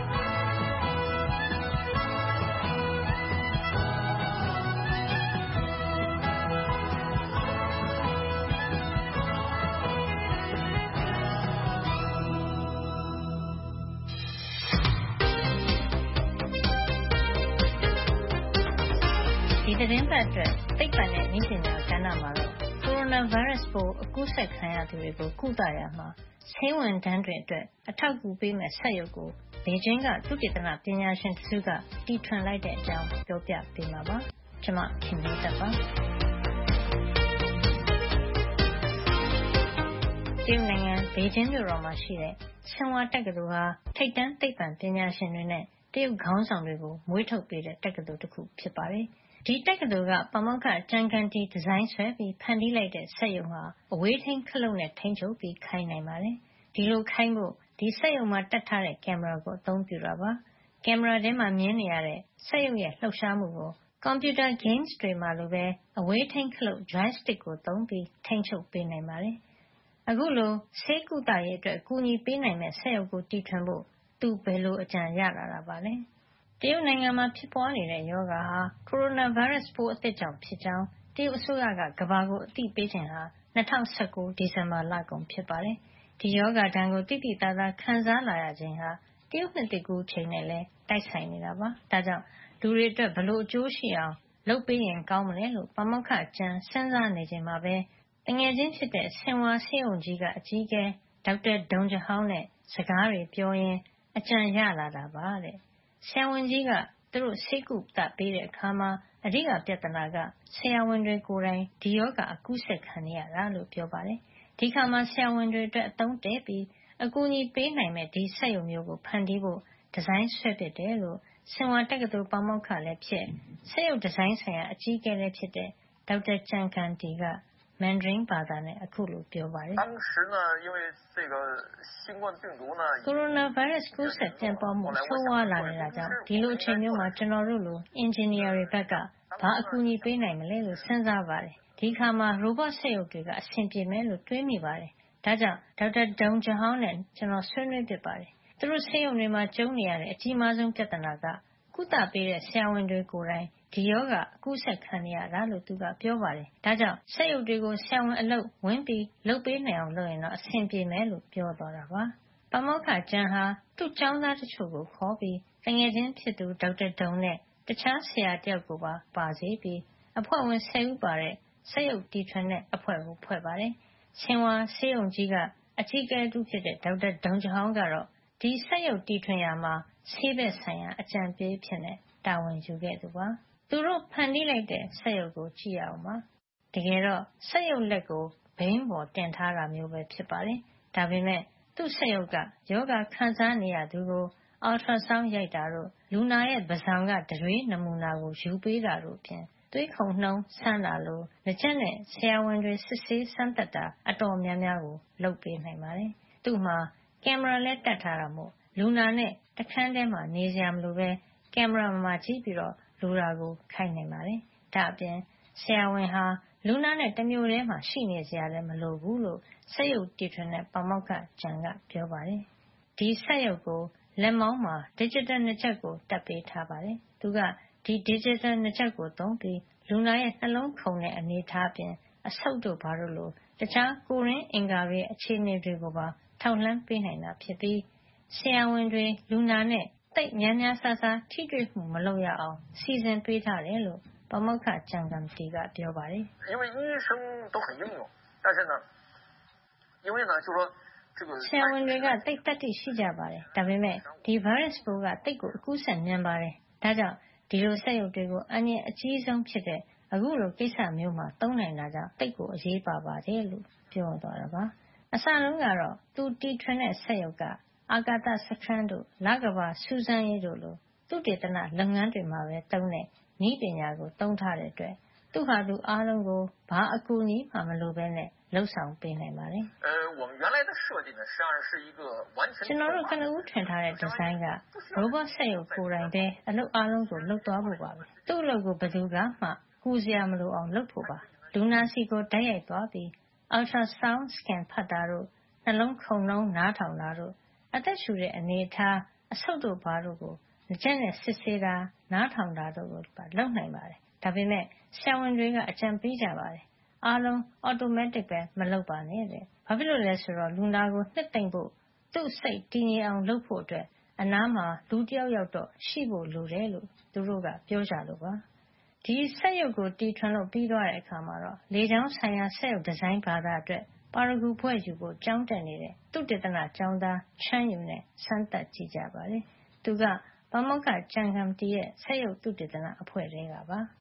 Speaker 2: ဒီသတင်းပတ်အတွက်သိပ္ပံနဲ့နည်းပညာကဏ္ဍမှာတော့ကိုရိုနာဗိုင်းရပ်စ်ပိုးအကူးစက်ခံရသူတွေကိုကုသရာမှာဆေးဝန်ထမ်းတွေအတွက်အထောက်အကူပေးမဲ့စက်ရုပ်ကိုဘေကျင်းကသုတေသနပညာရှင်တစုကတီထွင်လိုက်တဲ့အကြောင်းပြောပြပေးမှာပါ။ကျွန်မခင်ဗျာတက်ပါ။တရုတ်နိုင်ငံဘေကျင်းမြို့တော်မှာရှိတဲ့ဆင်ဟွာတက္ကသိုလ်ဟာထိပ်တန်းသိပ္ပံပညာရှင်တွေနဲ့တရုတ်ခေါင်းဆောင်တွေကိုမွေးထုတ်ပေးတဲ့တက္ကသိုလ်တစ်ခုဖြစ်ပါတယ်။ဒီတက္ကသိုလ်ကပါမောက္ခကျန်ကန်တီဒီဇိုင်းဆွဲပြီးဖန်တီးလိုက်တဲ့စက်ရုံဟာအဝေးထိန်းခလုတ်နဲ့ထိန်းချုပ်ပြီးခိုင်းနိုင်ပါတယ်။ဒီလိုခိုင်းဖို့ဒီစက်ရုံမှာတပ်ထားတဲ့ကင်မရာကိုအသုံးပြုတာပါ။ကင်မရာထဲမှာမြင်နေရတဲ့စက်ရုံရဲ့လှုပ်ရှားမှုကိုကွန်ပျူတာ games တွေမှာလိုပဲအဝေးထိန်းခလုတ် joystick ကိုသုံးပြီးထိန်းချုပ်ပေးနိုင်ပါတယ်။အခုလိုဆေးကုသရေးအတွက်အကူအညီပေးနိုင်မဲ့စက်ရုံကိုတီထွင်ဖို့သူဘယ်လိုအကြံရလာတာပါလဲ။တရုတ်နိုင်ငံမှာဖြစ်ပွားနေတဲ့ရောဂါဟာကိုရိုနာဗိုင်းရပ်စ်ပိုးအသစ်ကြောင့်ဖြစ်ကြောင်းတရုတ်အစိုးရကကမ္ဘာကိုအသိပေးချိန်ဟာ2019ဒီဇင်ဘာလကုန်ဖြစ်ပါတယ်။ဒီရောဂါဒဏ်ကိုတိတိကျကျခံစားလာရခြင်းဟာတရုတ်နှစ်သစ်ကူးချိန်နဲ့လည်းတိုက်ဆိုင်နေတာပါ။ဒါကြောင့်လူတွေအတွက်ဘလို့အကျိုးရှိအောင်လုပ်ပေးရင်ကောင်းမလဲလို့ပါမောက္ခကျန်စဉ်းစားနေချိန်မှာပဲတငယ်ချင်းဖြစ်တဲ့ဆင်ဝါဆေးရုံကြီးကအကြီးအကဲဒေါက်တာဒုံဂျဟောင်းနဲ့စကားတွေပြောရင်းအကြံရလာတာပါတဲ့ဆရာဝန်ကြီးကသူတို့ဆေးကုသပေးတဲ့အခါမှာအဓိကပြဿနာကဆရာဝန်တွေကိုယ်တိုင်ဒီရောဂါအကူးစက်ခံနေရတာလို့ပြောပါတယ်ဒီခါမှာဆရာဝန်တွေအတွက်အသုံးတည့်ပြီးအကူအညီပေးနိုင်မဲ့ဒီစက်ရုံမျိုးကိုဖန်တီးဖို့ဒီဇိုင်းဆွဲဖြစ်တယ်လို့ဆင်ဝါတက္ကသိုလ်ပါမောက္ခလည်းဖြစ်စက်ရုပ်ဒီဇိုင်းဆိုင်ရာအကြီးအကဲလည်းဖြစ်တဲ့ဒေါက်တာကျန်ကန်တီကမန်ဒရင်းဘာသာနဲ့အခုလိုပြောပါတယ်။ကိုရိုနာဗိုင်းရပ်စ်ကူးစက်ပြန့်ပွားမှုဆိုးဝါးလာနေတာကြောင့်ဒီလိုအချိန်မျိုးမှာကျွန်တော်တို့လိုအင်ဂျင်နီယာတွေဘက်ကဘာအကူအညီပေးနိုင်မလဲလို့စဉ်းစားပါတယ်။ဒီခါမှာရိုဘတ်စက်ရုပ်တွေကအဆင်ပြေမယ်လို့တွေးမိပါတယ်။ဒါကြောင့်ဒေါက်တာဒုံဂျဟောင်းနဲ့ကျွန်တော်ဆွေးနွေးဖြစ်ပါတယ်။သူတို့ဆေးရုံတွေမှာကြုံနေရတဲ့အကြီးမားဆုံးပြဿနာကကုသပေးတဲ့ဆရာဝန်တွေကိုယ်တိုင်ဒီရောဂါအကူးစက်ခံနေရတာလို့သူကပြောပါတယ်။ဒါကြောင့်စက်ရုပ်တွေကိုဆရာဝန်အလုပ်ဝင်ပြီးလုပ်ပေးနိုင်အောင်လုပ်ရင်တော့အဆင်ပြေမယ်လို့ပြောသွားတာပါ။ပါမောက္ခကျန်ဟာသူ့ကျောင်းသားတချို့ကိုခေါ်ပြီးတငယ်ချင်းဖြစ်သူဒေါက်တာဒုံနဲ့တခြားဆရာတယောက်ကိုပါစေပြီးအဖွဲ့ဝင်10ဦးပါတဲ့စက်ရုပ်တီထွင်တဲ့အဖွဲ့ကိုဖွဲ့ပါတယ်။ဆင်ဝါဆေးရုံကြီးကအကြီးအကဲတူဖြစ်တဲ့ဒေါက်တာဒုံဂျဟောင်းကတော့ဒီစက်ရုပ်တီထွင်ရာမှာဆေးဘက်ဆိုင်ရာအကြံပေးဖြစ်နေတာဝန်ယူခဲ့သူပါ။သူတို့ဖန်တီးလိုက်တဲ့စက်ရုပ်ကိုကြည့်ရအောင်ပါ။တကယ်တော့စက်ရုပ်လက်ကိုဘိန်းပေါ်တင်ထားတာမျိုးပဲဖြစ်ပါတယ်။ဒါပေမဲ့သူ့စက်ရုပ်ကယောဂခံစားနေရသူကိုအယ်ထရာဆောင်းရိုက်တာတို့လူနာရဲ့ပဇောင်ကတရွေးနမူနာကိုယူပေးတာတို့ဖြင့်သွေးခုန်နှုန်းဆန်းတာလို့လက်ချက်နဲ့ဆရာဝန်တွေစစ်ဆေးစမ်းသပ်တာအတော်များများကိုလုပ်ပေးနိုင်ပါတယ်။သူ့မှာကင်မရာလည်းတက်ထားတာမို့လူနာနဲ့တခန်းထဲမှာနေစရာမလိုပဲကင်မရာမှာကြည့်ပြီးတော့လူနာကိုခိုင်းနိုင်ပါတယ်။ဒါအပြင်ဆရာဝန်ဟာလူနာနဲ့တမျိုးတည်းမှာရှိနေစရာလည်းမလိုဘူးလို့စက်ရုပ်တီထွင်တဲ့ပါမောက္ခကျန်ကပြောပါတယ်။ဒီစက်ရုပ်ကိုလက်မောင်းမှာ digital နှစ်ချက်ကိုတပ်ပေးထားပါတယ်။သူကဒီ digital နှစ်ချက်ကိုသုံးပြီးလူနာရဲ့နှလုံးခုန်တဲ့အနေအထားပြင်အဆုတ်တို့ဘာလို့လို့တခြားကိုယ်ရင်းအင်္ဂါတွေရဲ့အခြေအနေတွေကိုပါထောက်လှမ်းပေးနိုင်တာဖြစ်ပြီးဆရာဝန်တွေလူနာနဲ့သိပ်များများစားစားထိတွေ့မှုမလုပ်ရအောင်စီစဉ်ပေးထားတယ်လို့ပါမောက္ခကျန်ကန်တီကပြောပါတယ်။ဆရာဝန်တွေကသိပ်တတ်သိရှိကြပါတယ်။ဒါပေမဲ့ဒီဗိုင်းရပ်စ်ပိုးကသိပ်ကိုအကူးစက်မြန်ပါတယ်။ဒါကြောင့်ဒီလိုစက်ရုပ်တွေကိုအန္တရာယ်အကြီးဆုံးဖြစ်တဲ့အခုလိုကိစ္စမျိုးမှာသုံးနိုင်တာကြောင့်သိပ်ကိုအရေးပါပါတယ်လို့ပြောသွားတာပါ။အစလုံးကတော့သူတီထွင်တဲ့စက်ရုပ်ကအာကာသစခန်းတို့လကမ္ဘာစူးစမ်းရေးတို့လိုသုတေသနလုပ်ငန်းတွေမှာပဲသုံးတဲ့နည်းပညာကိုသုံးထားတဲ့အတွက်သူဟာသူအားလုံးကိုဘာအကူအညီမှမလိုဘဲနဲ့လှုပ်ဆောင်ပေးနိုင်ပါတယ်။ကျွန်တော်တို့ကနဦးထွင်ထားတဲ့ဒီဇိုင်းကရိုဘတ်စက်ရုပ်ကိုယ်တိုင်ပဲအလုပ်အားလုံးကိုလုပ်သွားဖို့ပါပဲ။သူ့အလုပ်ကိုဘယ်သူကမှကူစရာမလိုအောင်လုပ်ဖို့ပါ။လူနာစီကိုတိုက်ရိုက်သွားပြီး ultrasound scan ဖတ်တာတို့နှလုံးခုန်နှုန်းနားထောင်တာတို့အသက်ရှူတဲ့အနေအထားအဆုတ်တို့ဘာတို့ကိုလက်ချက်နဲ့စစ်ဆေးတာနားထောင်တာတို့ကိုလုပ်နိုင်ပါတယ်။ဒါပေမဲ့ဆရာဝန်တွေကအကြံပေးကြပါတယ်။အားလုံး automatic ပဲမလုပ်ပါနဲ့တဲ့။ဘာဖြစ်လို့လဲဆိုတော့လူနာကိုနှစ်သိမ့်ဖို့သူ့စိတ်တည်ငြိမ်အောင်လုပ်ဖို့အတွက်အနားမှာလူတယောက်ယောက်တော့ရှိဖို့လိုတယ်လို့သူတို့ကပြောကြလို့ပါ။ဒီစက်ရုပ်ကိုတီထွင်လို့ပြီးသွားတဲ့အခါမှာတော့လေကြောင်းဆိုင်ရာစက်ရုပ်ဒီဇိုင်းဘာသာအတွက်ပါရဂူဖွဲ့ယူဖို့ကျောင်းတက်နေတဲ့သုတေသနကျောင်းသားချမ်းယူနဲ့စမ်းသပ်ကြည့်ကြပါတယ်။သူကပါမောက္ခကျန်ကန်တီရဲ့စက်ရုပ်သုတေသနအဖွဲ့ထဲကပါ။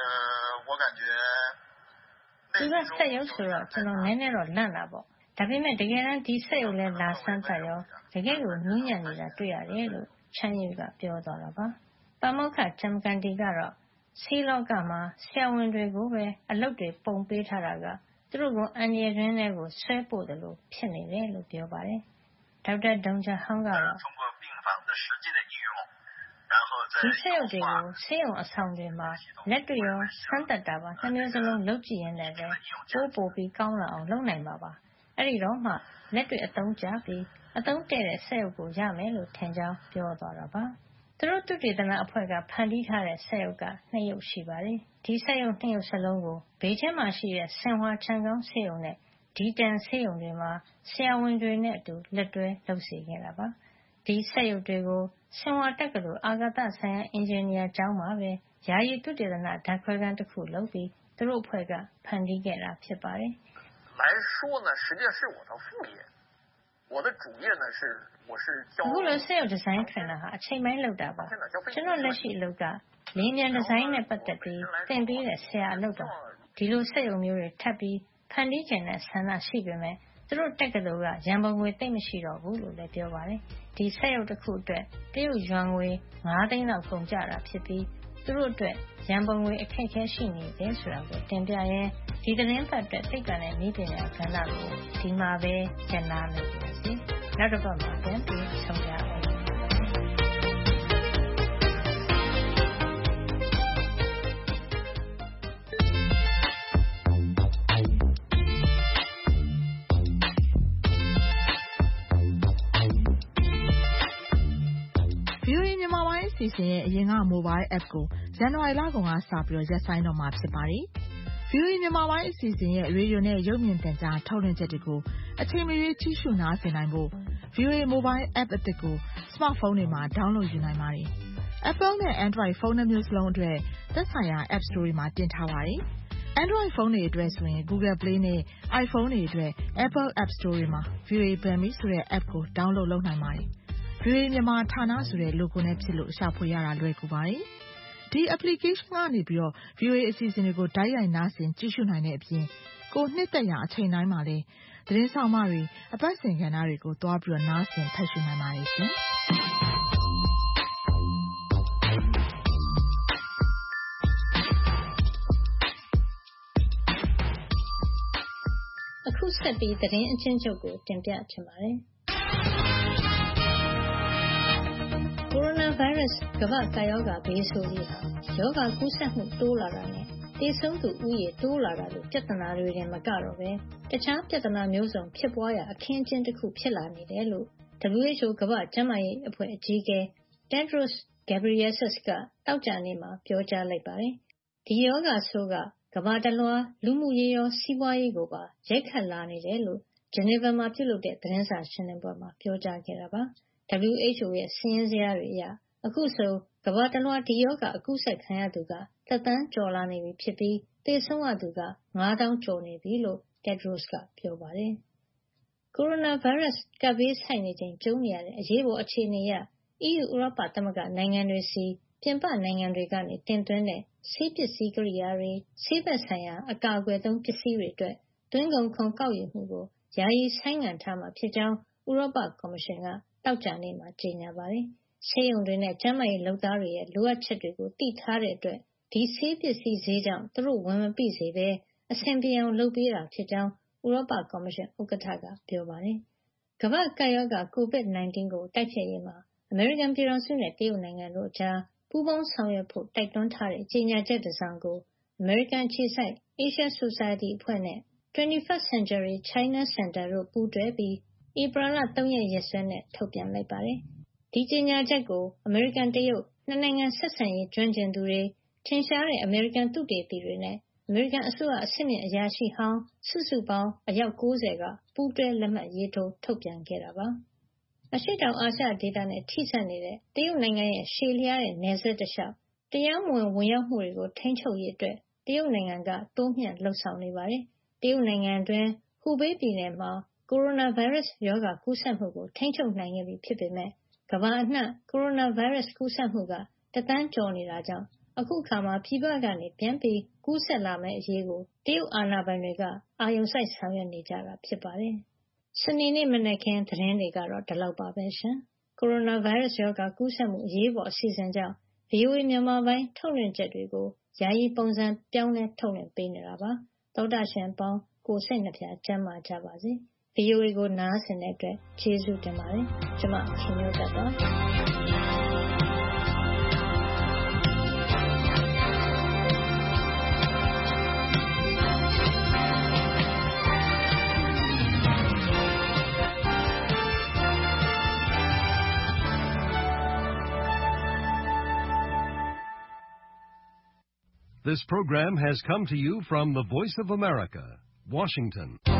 Speaker 2: သူကစက်ရုပ်ဆိုတော့ကျွန်တော်နည်းနည်းတော့လန့်တာပေါ့။ဒါပေမဲ့တကယ်တမ်းဒီစက်ရုပ်လဲလာစမ်းသပ်ရောတကယ်ကိုနူးညံ့နေတာတွေ့ရတယ်လို့ချမ်းယူကပြောသွားတာပါ။ပါမောက္ခကျန်ကန်တီကတော့ဆေးလောကမှာဆရာဝန်တွေကိုပဲအလုပ်တွေပုံပေးထားတာကသူတို့ကအန္တရာယ်တွင်းထဲကိုဆွဲပို့တယ်လို့ဖြစ်နေတယ်လို့ပြောပါတယ်။ဒေါက်တာဒုံဂျဟောင်းကတော့ဒီစက်ရုပ်တွေကိုဆေးရုံအဆောင်တွေမှာလက်တွေ့ရောစမ်းသပ်တာပါနှစ်မျိုးစလုံးလုပ်ကြည့်ရင်လည်းပိုပြီးကောင်းလာအောင်လုပ်နိုင်မှာပါ။အဲဒီတော့မှလက်တွေ့အသုံးကျပြီးအသုံးတဲ့တဲ့စက်ရုပ်ကိုရမယ်လို့ထင်ကြောင်းပြောသွားတာပါ။သူတို့သုတေသနအဖွဲ့ကဖန်တီးထားတဲ့စက်ရုပ်က2ရုပ်ရှိပါတယ်။ဒီစက်ရုပ်2ရုပ်စလုံးကိုဘေကျင်းမှာရှိတဲ့ဆင်ဟွာချန်ကောင်းဆေးရုံနဲ့ဒီတန်ဆေးရုံတွေမှာဆရာဝန်တွေနဲ့အတူလက်တွဲလုပ်စေခဲ့တာပါ။ဒီစက်ရုပ်တွေကိုဆင်ဟွာတက္ကသိုလ်အာကာသဆိုင်ရာအင်ဂျင်နီယာကျောင်းမှာပဲယာယီသုတေသနဓာတ်ခွဲခန်းတစ်ခုလုပ်ပြီးသူတို့အဖွဲ့ကဖန်တီးခဲ့တာဖြစ်ပါတယ်
Speaker 19: ။来说呢，实际上是我的副业。我的主业呢是我是教。
Speaker 2: အခုလိုစက်ရုပ်ဒီဇိုင်းထွင်တာဟာအချိန်ပိုင်းလုပ်တာပါ။ကျွန်တော်လက်ရှိအလုပ်ကလေယာဉ်ဒီဇိုင်းနဲ့ပတ်သက်ပြီးသင်ပေးတဲ့ဆရာအလုပ်ပါ။ဒီလိုစက်ရုံမျိုးတွေထပ်ပြီးဖန်တီးကျင်တဲ့ဆန္ဒရှိပေမဲ့သူတို့တက္ကသိုလ်ကရန်ပုံငွေသိပ်မရှိတော့ဘူးလို့လည်းပြောပါတယ်။ဒီစက်ရုပ်တစ်ခုအတွက်တရုတ်ယွမ်ငွေ9 သိန်းလောက်ကုန်ကျတာဖြစ်ပြီးသူတို့အတွက်ရန်ပုံငွေအခက်အခဲရှိနေတယ်ဆိုတာကိုတင်ပြရင်းဒီသတင်းပတ်အတွက်သိပ္ပံနဲ့နည်းပညာကဏ္ဍကိုဒီမှာပဲကျန်လာလို့ပါစီ။နောက်တစ်ပတ်မှာပြန်ပြီးဆုံကြပါမယ်
Speaker 3: စီစဉ်ရဲ့အရင်က mobile app ကိုဇန်နဝါရီလကုန်ကစပြီးရပ်ဆိုင်းတော့မှာဖြစ်ပါတယ်။ VOA မြန်မာပိုင်းအစီအစဉ်ရဲ့ရေဒီယိုနဲ့ရုပ်မြင်သံကြားထုတ်လွှင့်ချက်တွေကိုအချိန်မရွေးကြည့်ရှုနားဆင်နိုင်ဖို့ VOA mobile app အသစ်ကို smartphone တွေမှာ download ယူနိုင်ပါတယ်။ Apple နဲ့ Android ဖုန်းနှမျိုးစလုံးအတွက်သက်ဆိုင်ရာ App Store တွေမှာတင်ထားပါတယ်။ Android ဖုန်းတွေအတွက်ဆိုရင် Google Play နဲ့ iPhone တွေအတွက် Apple App Store တွေမှာ VOA Burmese ဆိုတဲ့ app ကို download လုပ်နိုင်ပါတယ်။ VOA မြန်မာဌာနဆိုတဲ့ logo နဲ့ဖြစ်လို့ရှာဖွေရတာလွယ်ကူပါတယ်။ဒီ application ကနေပြီးတော့ VOA အစီအစဉ်တွေကိုတိုက်ရိုက်နားဆင်ကြည့်ရှုနိုင်တဲ့အပြင်ကိုနှစ်သက်ရာအချိန်တိုင်းမှာလည်းသတင်းဆောင်မတွေအပတ်စဉ်ကဏ္ဍတွေကိုတွားပြီးတော့နားဆင်ဖတ်ရှုနိုင်ပါတယ်ရှင်
Speaker 2: ။အခုဆက်ပြီးသတင်းအချင်းချုပ်ကိုတင်ပြချင်ပါတယ်။ကိုရိုနာဗိုင်းရပ်စ်ကမ္ဘာ့ကပ်ရောဂါဘေးဆိုးကြီးဟာရောဂါကူးစက်မှုတိုးလာတာနဲ့သေဆုံးသူဦးရေတိုးလာတာလိုပြဿနာတွေတင်မကတော့ပဲတခြားပြဿနာမျိုးစုံဖြစ်ပွားရာအခင်းအကျင်းတစ်ခုဖြစ်လာနေတယ်လို့ WHO ကမ္ဘာ့ကျန်းမာရေးအဖွဲ့အကြီးအကဲ Tedros Ghebreyesus ကတောက်ကြနေ့မှာပြောကြားလိုက်ပါတယ်။ဒီရောဂါဆိုးကကမ္ဘာတလွှားလူမှုရေးရောစီးပွားရေးကိုပါရိုက်ခတ်လာနေတယ်လို့ဂျနီဗာမှာပြုလုပ်တဲ့သတင်းစာရှင်းလင်းပွဲမှာပြောကြားခဲ့တာပါ။ WHO ရဲ့စာရင်းဇယားတွေအရအခုဆိုကမ္ဘာတလွှားဒီရောဂါအကူးစက်ခံရသူက1 သန်းကျော်လာနေပြီဖြစ်ပြီးသေဆုံးရသူက9,000 ကျော်နေပြီလို့ Tedros ကပြောပါတယ်။ကိုရိုနာဗိုင်းရပ်စ်ကပ်ဘေးဆိုက်နေချိန်ကြုံနေရတဲ့အရေးပေါ်အခြေအနေအရ EU ဥရောပသမဂ္ဂနိုင်ငံတွေစီပြင်ပနိုင်ငံတွေကနေတင်သွင်းတဲ့ဆေးပစ္စည်းကိရိယာတွေဆေးဘက်ဆိုင်ရာအကာအကွယ်သုံးပစ္စည်းတွေအတွက်သွင်းကုန်ခွန်ကောက်ယူမှုကိုယာယီဆိုင်းငံ့ထားမှာဖြစ်ကြောင်းဥရောပကော်မရှင်ကတောက်ကြနေ့မှာကြေညာပါတယ်။ဆေးရုံတွေနဲ့ကျန်းမာရေးလုပ်သားတွေရဲ့လိုအပ်ချက်တွေကိုသိထားတဲ့အတွက်ဒီဆေးပစ္စည်းဈေးကြောင့်သူတို့ဝင်မပိစေဘဲအဆင်ပြေအောင်လုပ်ပေးတာဖြစ်ကြောင်းဥရောပကော်မရှင်ဥက္ကဋ္ဌကပြောပါတယ်။ကမ္ဘာ့ကပ်ရောဂါ COVID-19 ကိုတိုက်ဖျက်ရေးမှာအမေရိကန်ပြည်ထောင်စုနဲ့တရုတ်နိုင်ငံတို့အကြားပူးပေါင်းဆောင်ရွက်ဖို့တိုက်တွန်းထားတဲ့ကြေညာချက်တစ်စောင်ကိုအမေရိကန်အခြေစိုက် Asia Society အဖွဲ့နဲ့ 21st Century China Center တို့ပူးတွဲပြီးဧပြီလ 3 ရက်ရက်စွဲနဲ့ထုတ်ပြန်လိုက်ပါတယ်။ဒီကြေညာချက်ကိုအမေရိကန်တရုတ်နှစ်နိုင်ငံဆက်ဆံရေးကျွမ်းကျင်သူတွေထင်ရှားတဲ့အမေရိကန်သုတေသီတွေနဲ့အမေရိကန်အစိုးရအဆင့်မြင့်အရာရှိဟောင်းစုစုပေါင်းအယောက်90ကပူးတွဲလက်မှတ်ရေးထိုးထုတ်ပြန်ခဲ့တာပါ။အရှေ့တောင်အာရှဒေသနဲ့ထိစပ်နေတဲ့တရုတ်နိုင်ငံရဲ့ရှည်လျားတဲ့နယ်စပ်တစ်လျှောက်တရားမဝင်ဝင်ရောက်မှုတွေကိုထိန်းချုပ်ရေးအတွက်တရုတ်နိုင်ငံကတိုးမြှင့်လှုံ့ဆော်နေပါတယ်။တရုတ်နိုင်ငံအတွင်းဟူဘေးပြည်နယ်မှာကိုရိုနာဗိုင်းရပ်စ်ရောဂါကူးစက်မှုကိုထိန်းချုပ်နိုင်ခဲ့ပြီဖြစ်ပေမဲ့ကမ္ဘာအနှံ့ကိုရိုနာဗိုင်းရပ်စ်ကူးစက်မှုက1 သန်းကျော်နေတာကြောင့်အခုအခါမှာပြည်ပကနေပြန်ပြီးကူးစက်လာမယ့်အရေးကိုတရုတ်အာဏာပိုင်တွေကအာရုံစိုက်ဆောင်ရွက်နေကြတာဖြစ်ပါတယ်။စနေနေ့မနက်ခင်းသတင်းတွေကတော့ဒီလောက်ပါပဲရှင်။ကိုရိုနာဗိုင်းရပ်စ်ရောဂါကူးစက်မှုအရေးပေါ်အစီအစဉ်ကြောင့် VOA မြန်မာပိုင်းထုတ်လွှင့်ချက်တွေကိုယာယီပုံစံပြောင်းလဲထုတ်လွှင့်ပေးနေတာပါ။သောတာရှင်ပေါင်းကိုစိတ်နှပြကျန်းမာကြပါစေ။ VOA ကိုနားဆင်တဲ့အတွက်ကျေးဇူးတင်ပါတယ်။ကျွန်မခင်မျိုးသက်ပါ
Speaker 1: This program has come to you from the Voice of America, Washington.